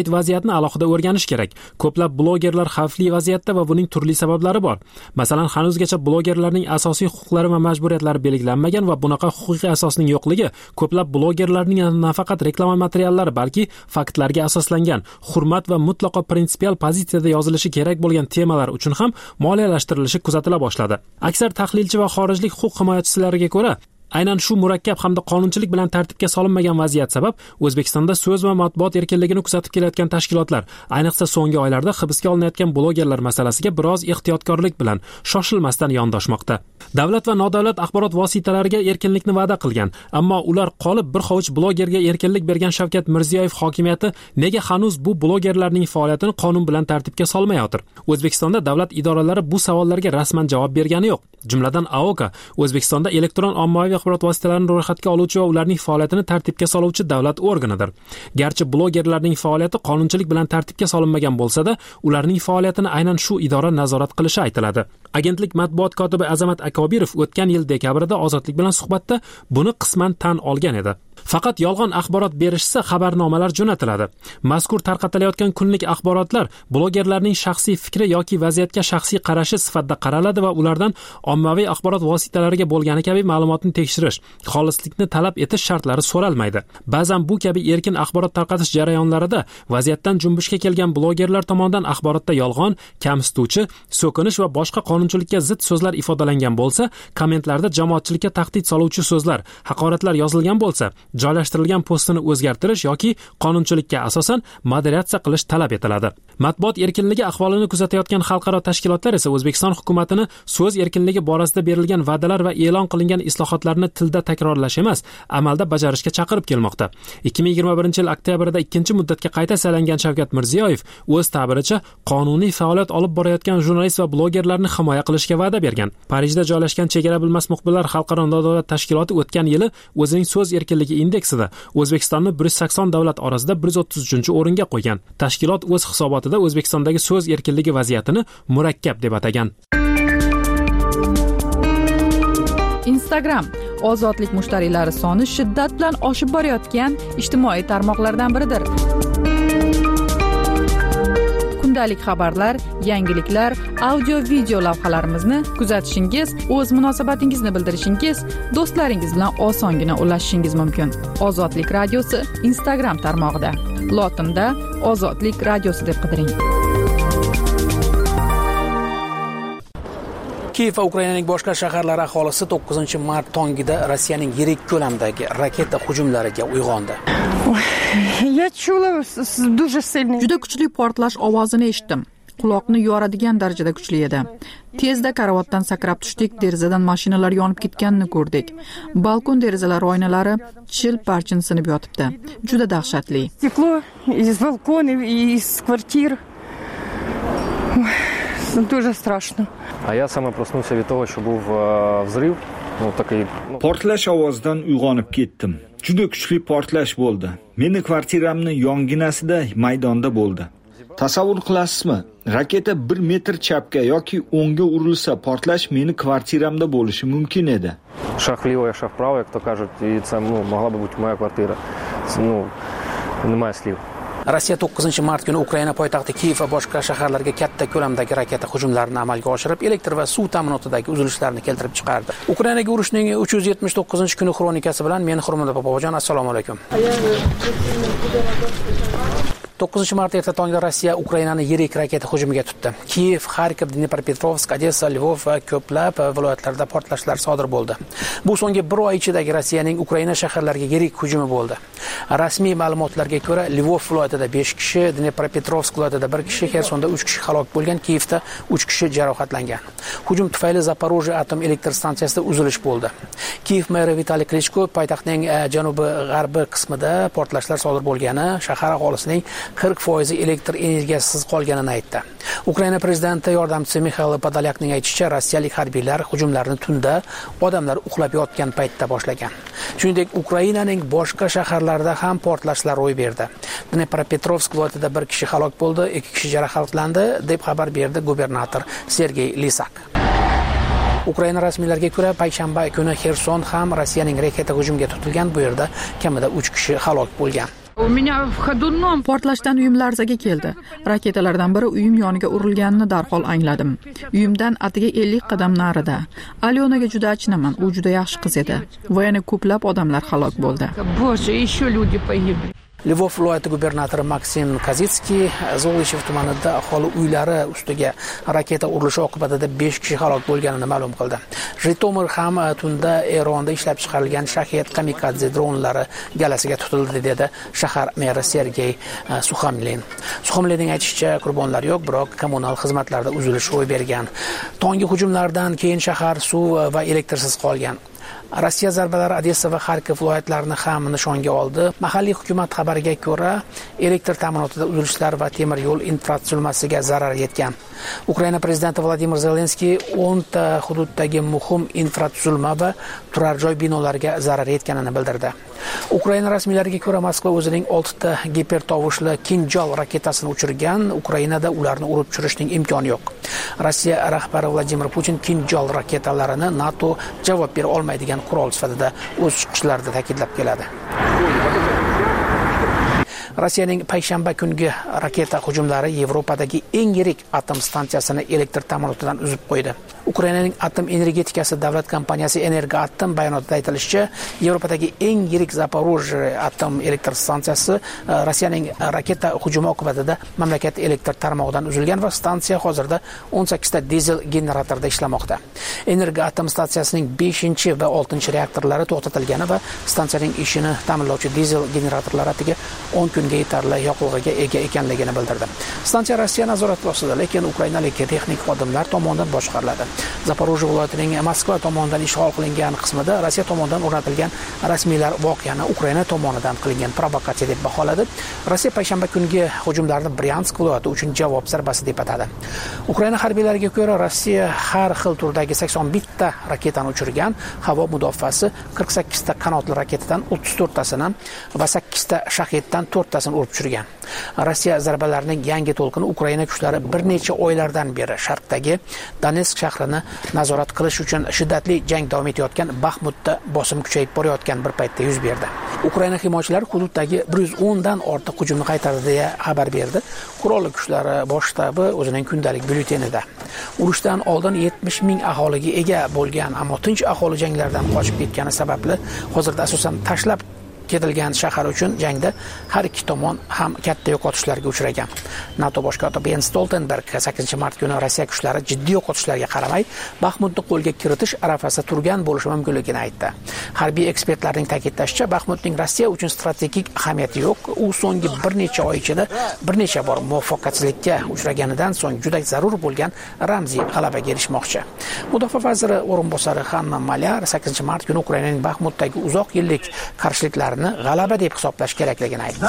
vaziyatni alohida o'rganish kerak. Ko'plab blogerlar xavfli vaziyatda va buning turli sabablari bor. Masalan, hanuzgacha blogerlarning asosiy huquqlari va majburiyatlari belgilanmagan va bunaqa huquqiy asosning yo'qligi ko'plab blogerlarning nafaqat reklama materiallari, balki faktlarga asoslangan, hurmat va mutlaqo prinsipial pozitsiyada yozilishi kerak bo'lgan temalar uchun ham moliyalashtirilishi kuzatila boshladi. Aksar tahlilchi va xorijlik huquq himoyachilariga ko'ra, aynan shu murakkab hamda qonunchilik bilan tartibga solinmagan vaziyat sabab O'zbekistonda so'z va matbuot erkinligini kuzatib kelayotgan tashkilotlar, ayniqsa so'nggi oylarda hibsga olinayotgan blogerlar masalasiga biroz ehtiyotkorlik bilan shoshilmasdan yondoshmoqda. Davlat va nodavlat axborot vositalariga erkinlikni va'da qilgan, ammo ular qolib bir hovuch blogerga erkinlik bergan Shavkat Mirziyoyev hokimiyati nega hanuz bu blogerlarning faoliyatini qonun bilan tartibga solmayotir? O'zbekistonda davlat idoralari bu savollarga rasman javob bergani yo'q. Jumladan A O K O'zbekistonda elektron ommaviy axborot vositalarini ro'yxatga oluvchi va ularning faoliyatini tartibga soluvchi davlat organidir. Garchi blogerlarning faoliyati qonunchilik bilan tartibga solinmagan bo'lsa-da, ularning faoliyatini aynan shu idora nazorat qilishi aytiladi. Agentlik matbuot kotibi Azamat Akobirov o'tgan yil dekabrda Ozodlik bilan suhbatda buni qisman tan olgan edi. Faqat yolg'on axborot berishsa xabarnomalar jo'natiladi. Mazkur tarqatilayotgan kunlik axborotlar blogerlarning shaxsiy fikri yoki vaziyatga shaxsiy qarashi sifatida qaraladi va ulardan ommaviy axborot vositalariga bo'lgani kabi ma'lumotni tekshirish, xolislikni talab etish shartlari so'ralmaydi. Ba'zan bu kabi erkin axborot tarqatish jarayonlarida vaziyatdan junbushga kelgan blogerlar tomonidan axborotda yolg'on, kamsituvchi, so'kinish va boshqa qonunchilikka zid so'zlar ifodalangan bo'lsa, kommentlarda jamoatchilikka tahdid soluvchi so'zlar, haqoratlar yozilgan bo'lsa, joylashtirilgan postini o'zgartirish yoki qonunchilikka asosan moderatsiya qilish talab etiladi. Matbuot erkinligi ahvolini kuzatayotgan xalqaro tashkilotlar esa O'zbekiston hukumatini so'z erkinligi borasida berilgan va'dalar va e'lon qilingan islohotlarni tilda takrorlash emas, amalda bajarishga chaqirib kelmoqda. ikki ming yigirma birinchi yil oktyabrda ikkinchi muddatga qayta saylangan Shavkat Mirziyoyev o'z ta'biricha qonuniy faoliyat olib borayotgan jurnalist va blogerlarni himoya qilishga va'da bergan. Parijda joylashgan Chegara bilmas muxbirlar xalqaro nodavlat tashkiloti o'tgan yili o'zining so'z erkinligi indeksida O'zbekistonni bir yuz sakson davlat orasida bir yuz o'ttiz uchinchi o'ringa qo'ygan. Tashkilot o'z hisobotida O'zbekistondagi so'z erkinligi vaziyatini murakkab deb atagan. Instagram ozodlik mushtariylari soni shiddat bilan oshib borayotgan ijtimoiy tarmoqlardan biridir. Kundalik xabarlar, yangiliklar, audio-video lavhalarimizni kuzatishingiz, o'z munosabatingizni bildirishingiz, do'stlaringiz bilan osongina ulashishingiz mumkin. Ozodlik radiosi Instagram tarmog'ida. Lotinda Ozodlik radiosi deb qidiring. Kiev va Ukrainaning boshqa shaharlari aholisi to'qqizinchi mart tongida Rossiyaning yirik ko'lamdagi raketa hujumlariga uyg'ondi. Juda kuchli portlash ovozini eshitdim. Quloqni yoradigan darajada kuchli edi. Tezda karavotdan sakrab tushdik, derazadan mashinalar yonib ketganini ko'rdik. Balkon derazalari oynalari chil parchin sinib yotibdi. Juda dahshatli. Стекло из балконов и из квартир. Дуже страшно. А я сам проснулся от того, что был взрыв. Ну, такой... Portlash ovozidan uyg'onib ketdim. Juda kuchli portlash bo'ldi. Meni kvartiramni yonginasida maydonda bo'ldi. Tasavvur qilasizmi? Raketa bir metr chapga yoki o'ngga urilsa, portlash meni kvartiramda bo'lishi mumkin edi. Шаг влево, шаг вправо, кто кажет, и это, ну, могла бы быть моя квартира. Ну, немає слів. Rossiya to'qqizinchi mart kuni Ukraina poytaxti Kiev va boshqa shaharlarga katta ko'lamdagi raketa hujumlarini amalga oshirib, elektr va suv ta'minotidagi uzilishlarni keltirib chiqardi. Ukrainaga urushning uch yuz yetmish to'qqizinchi kuni xonikasi bilan men Hurmat Bobojon, assalomu alaykum. to'qqizinchi mart erta tongda Rossiya Ukrainani yirik raketa hujumiga tutdi. Kiev, Xarkov, Dnepropetrovsk, Odessa, Lvov va ko'plab viloyatlarda portlashlar sodir bo'ldi. Bu so'nggi bir oy ichidagi Rossiyaning Ukraina shaharlariga yirik hujumi bo'ldi. Rasmiy ma'lumotlarga ko'ra, Lvov viloyatida besh kishi, Dnepropetrovsk viloyatida bir kishi, Xersonda uch kishi halok bo'lgan, Kievda uch kishi jarohatlangan. Hujum tufayli Zaporojye atom elektr stansiyasida uzilish bo'ldi. Kiev meri Vitaliy Klitschko poytaxtning janubi-g'arbiy qismida portlashlar sodir bo'lgani, shahar aholisining qirq foiz elektr energiyasiz qolganini aytdi. Ukraina prezidenti yordamchisi Mixail Podolyakning aytishicha, rossiyalik harbiylar hujumlarni tunda odamlar uxlab yotgan paytda boshlagan. Shuningdek, Ukrainaning boshqa shaharlarida ham portlashlar ro'y berdi. Dnepropetrovsk viloyatida bir kishi halok bo'ldi, ikki kishi jarohatlandi, deb xabar berdi gubernator Sergey Lisak. Ukraina rasmiylariga ko'ra, payshanba kuni Xerson ham Rossiyaning raketa hujumiga tutilgan, bu yerda kamida uch kishi halok bo'lgan. Portlashdan uyim larzaga keldi. Raketalardan biri uyim yoniga urilganini darhol angladim. Uyimdan atiga ellik qadam narida. Alyonaga juda achinaman. U juda yaxshi qiz edi. Va yana ko'plab odamlar halok bo'ldi. Lvov viloyati gubernatori Maksim Kazitskiy Zolyshev tumanida aholi uylari ustiga raketa urilishi oqibatida besh kishi halok bo'lganini ma'lum qildi. Jitomir ham tunda Eronda ishlab chiqarilgan Shahed kamikadze dronlari galasiga tutildi dedi shahar meri Sergey Suxomlin. Suxomlinning aytishicha, qurbonlar yo'q, biroq kommunal xizmatlarda uzilish ro'y bergan. Tonggi hujumlardan keyin shahar suv va elektrsiz qolgan. Rossiya zarbalari Odessa va Xarkov viloyatlarini ham nishonga oldi. Mahalliy hukumat xabariga ko'ra, elektr ta'minotida uzilishlar va temir yo'l infratuzilmasiga zarar yetgan. Ukraina prezidenti Vladimir Zelenskiy o'nta hududdagi muhim infratuzilma va turar joy binolariga zarar yetganini bildirdi. Ukraina rasmiylariga ko'ra, Moskva o'zining oltita gipertovushli Kinjal raketasini uchirgan. Ukrainada ularni urib tushirishning imkoni yo'q. Rossiya rahbari Vladimir Putin Kinjal raketalarini NATO javob bera olmaydigan qurol sifatida o'z chiqishlarida ta'kidlab keladi. Rossiyaning payshanba kungi raketa hujumlari Yevropadagi eng yirik atom stansiyasini elektr ta'minotidan uzib qo'ydi. Ukrainaning atom energetikasi davlat kompaniyasi Energoatom bayonotida aytilishicha, Yevropadagi eng yirik Zaporojye atom elektr stansiyasi Rossiyaning raketa hujumi oqibatida mamlakat elektr tarmog'idan uzilgan va stansiya hozirda o'n sakkizta dizel generatorda ishlamoqda. Energoatom stansiyasining beshinchi va oltinchi reaktorlari to'xtatilgani va stansiyaning ishini ta'minlovchi dizel generatorlari atiga o'n kunga yetarli yoqilg'iga ega ekanligini bildirdi. Stansiya Rossiya nazorati ostida, lekin ukrainalik texnik xodimlar tomonidan boshqariladi. Zaporojye viloyatining Moskva tomonidan ishg'ol qilingan qismida Rossiya tomonidan o'rnatilgan rasmiylar voqeani Ukraina tomonidan qilingan provokatsiya deb baholadi. Rossiya payshanba kungi hujumlarni Bryansk viloyati uchun javob zarbasi deb atadi. Ukraina harbiylariga ko'ra, Rossiya har xil turdagi sakson bitta raketani uchirgan. Havo mudofaasi qirq sakkizta qanotli raketadan o'ttiz to'rttasini va sakkizta shahiddan to'rttasini urib tushirgan. Rossiya zarbalarining yangi to'lqini Ukraina kuchlari bir necha oylardan beri sharqdagi Donetsk shahrini nazorat qilish uchun shiddatli jang davom etayotgan Baxmutda bosim kuchayib borayotgan bir paytda yuz berdi. Ukraina himoyachilari hududdagi bir yuz o'n dan ortiq hujumni qaytardi deya xabar berdi. Qurolli kuchlari bosh shtabi o'zining kundalik byulletenida. Urushdan oldin yetmish ming aholiga ega bo'lgan, ammo tinch aholi janglardan qochib ketgani sababli hozirda asosan tashlab ketilgan shahar uchun jangda har ikki tomon ham katta yo'qotishlarga uchragan. NATO bosh kotibi Jens Stoltenberg sakkizinchi mart kuni Rossiya kuchlari jiddiy yo'qotishlarga qaramay Baxmutni qo'lga kiritish arafasida turgan bo'lishi mumkinligini aytdi. Harbiy ekspertlarning ta'kidlashicha, Baxmutning Rossiya uchun strategik ahamiyati yo'q. U so'nggi bir necha oy ichida bir necha bor muvaffaqiyatsizlikka uchraganidan so'ng juda zarur bo'lgan ramziy g'alabaga erishmoqchi. Mudofaa vaziri o'rinbosari Hanna Malyar sakkizinchi mart kuni Ukrainaning Baxmutdagi uzoq yillik qarshiliklar g'alaba deb hisoblash kerakligini aytdi.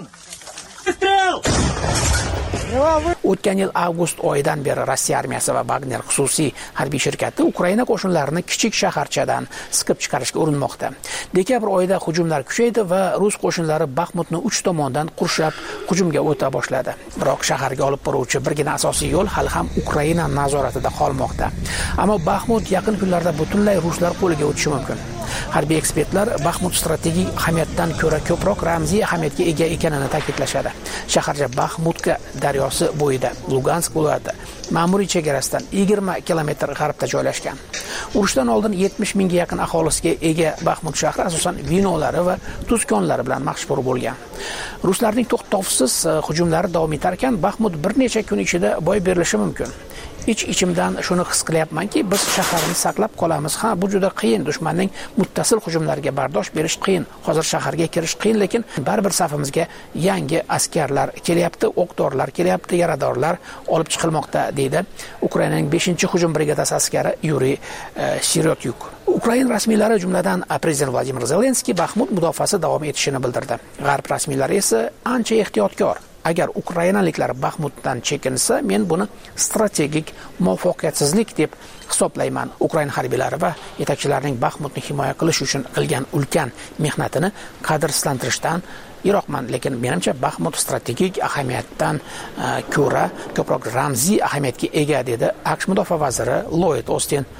O'tgan yil avgust oyidan beri Rossiya armiyasi va Wagner xususiy harbiy shirkati Ukraina qo'shinlarini kichik shaharchadan siqib chiqarishga urinmoqda. Dekabr oyida hujumlar kuchaydi va rus qo'shinlari Baxmutni uch tomondan qurshab hujumga o'ta boshladi. Biroq shaharga olib boruvchi birgina asosiy yo'l hali ham Ukraina nazoratida qolmoqda. Ammo Baxmut yaqin kunlarda butunlay ruslar qo'liga o'tishi mumkin. Harbiy ekspertlar Baxmut strategik ahamiyatdan ko'ra ko'proq ramziy ahamiyatga ega ekanini ta'kidlashadi. Shaharcha Baxmutka daryosi bo'yida, Lugansk viloyati ma'muriy chegarasidan yigirma kilometr g'arbda joylashgan. Urushdan oldin yetmish mingga yaqin aholisiga ega Baxmut shahri asosan vinolari va tuzkonlari bilan mashhur bo'lgan. Ruslarning to'xtovsiz hujumlari davom etar ekan, Baxmut bir necha kun ichida boy berilishi mumkin. Ich-ichimdan shuni his qilyapmanki, biz shaharni saqlab qolamiz. Ha, bu juda qiyin, dushmanning muttasil hujumlariga bardosh berish qiyin. Hozir shaharga kirish qiyin, lekin baribir safimizga yangi askarlar kelyapti, o'qdorlar kelyapti, yaradorlar olib chiqilmoqda, deydi Ukrainaning beshinchi hujum brigadasi askari Yuriy Sirotyuk. Ukraina rasmiylari, jumladan prezident Vladimir Zelenskiy, Baxmut mudofaasi davom etishini bildirdi. G'arb rasmiylari esa ancha ehtiyotkor. Agar ukrainaliklar Baxmutdan chekinsa, men buni strategik muvaffaqiyatsizlik deb hisoblayman. Ukraina harbiylari va yetakchilarining Baxmutni himoya qilish uchun qilgan ulkan mehnatini qadrsizlantirishdan yiroqman, lekin menimcha Baxmut strategik ahamiyatdan ko'ra ko'proq ramziy ahamiyatga ega, dedi AQSh mudofaa vaziri Lloyd Austin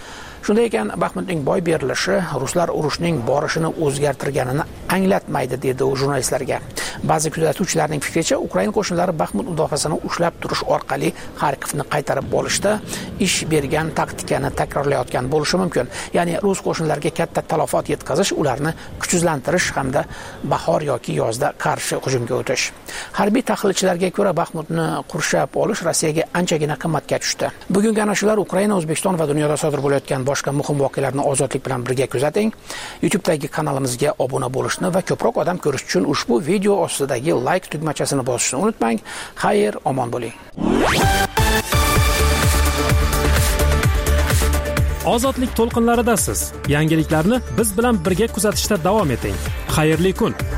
Shunday ekan, Baxmutning boy berilishi ruslar urushning borishini o'zgartirganini anglatmaydi, dedi u jurnalistlarga. Ba'zi kuzatuvchilarning fikricha, Ukraina qo'shinlari Baxmut mudofaasini ushlab turish orqali Xarkovni qaytarib olishda ish bergan taktikani takrorlayotgan bo'lishi mumkin. Ya'ni rus qo'shinlariga katta talafot yetkazish, ularni kuchsizlantirish hamda bahor yoki yozda qarshi hujumga o'tish. Harbiy tahlilchilarga ko'ra, Baxmutni qurshab olish Rossiyaga anchagina qimmatga tushdi. Bugungi ana shular Ukraina, O'zbekiston va dunyoda sodir bo'layotgan boshqa muhim voqealarni ozodlik bilan birga kuzating. YouTube'dagi kanalimizga obuna bo'lishni va ko'proq odam ko'rish uchun ushbu video ostidagi like tugmachasini bosishni unutmang. Xayr, omon bo'ling. Ozodlik to'lqinlaridasiz. Yangiliklarni biz bilan birga kuzatishda davom eting. Xayrli kun.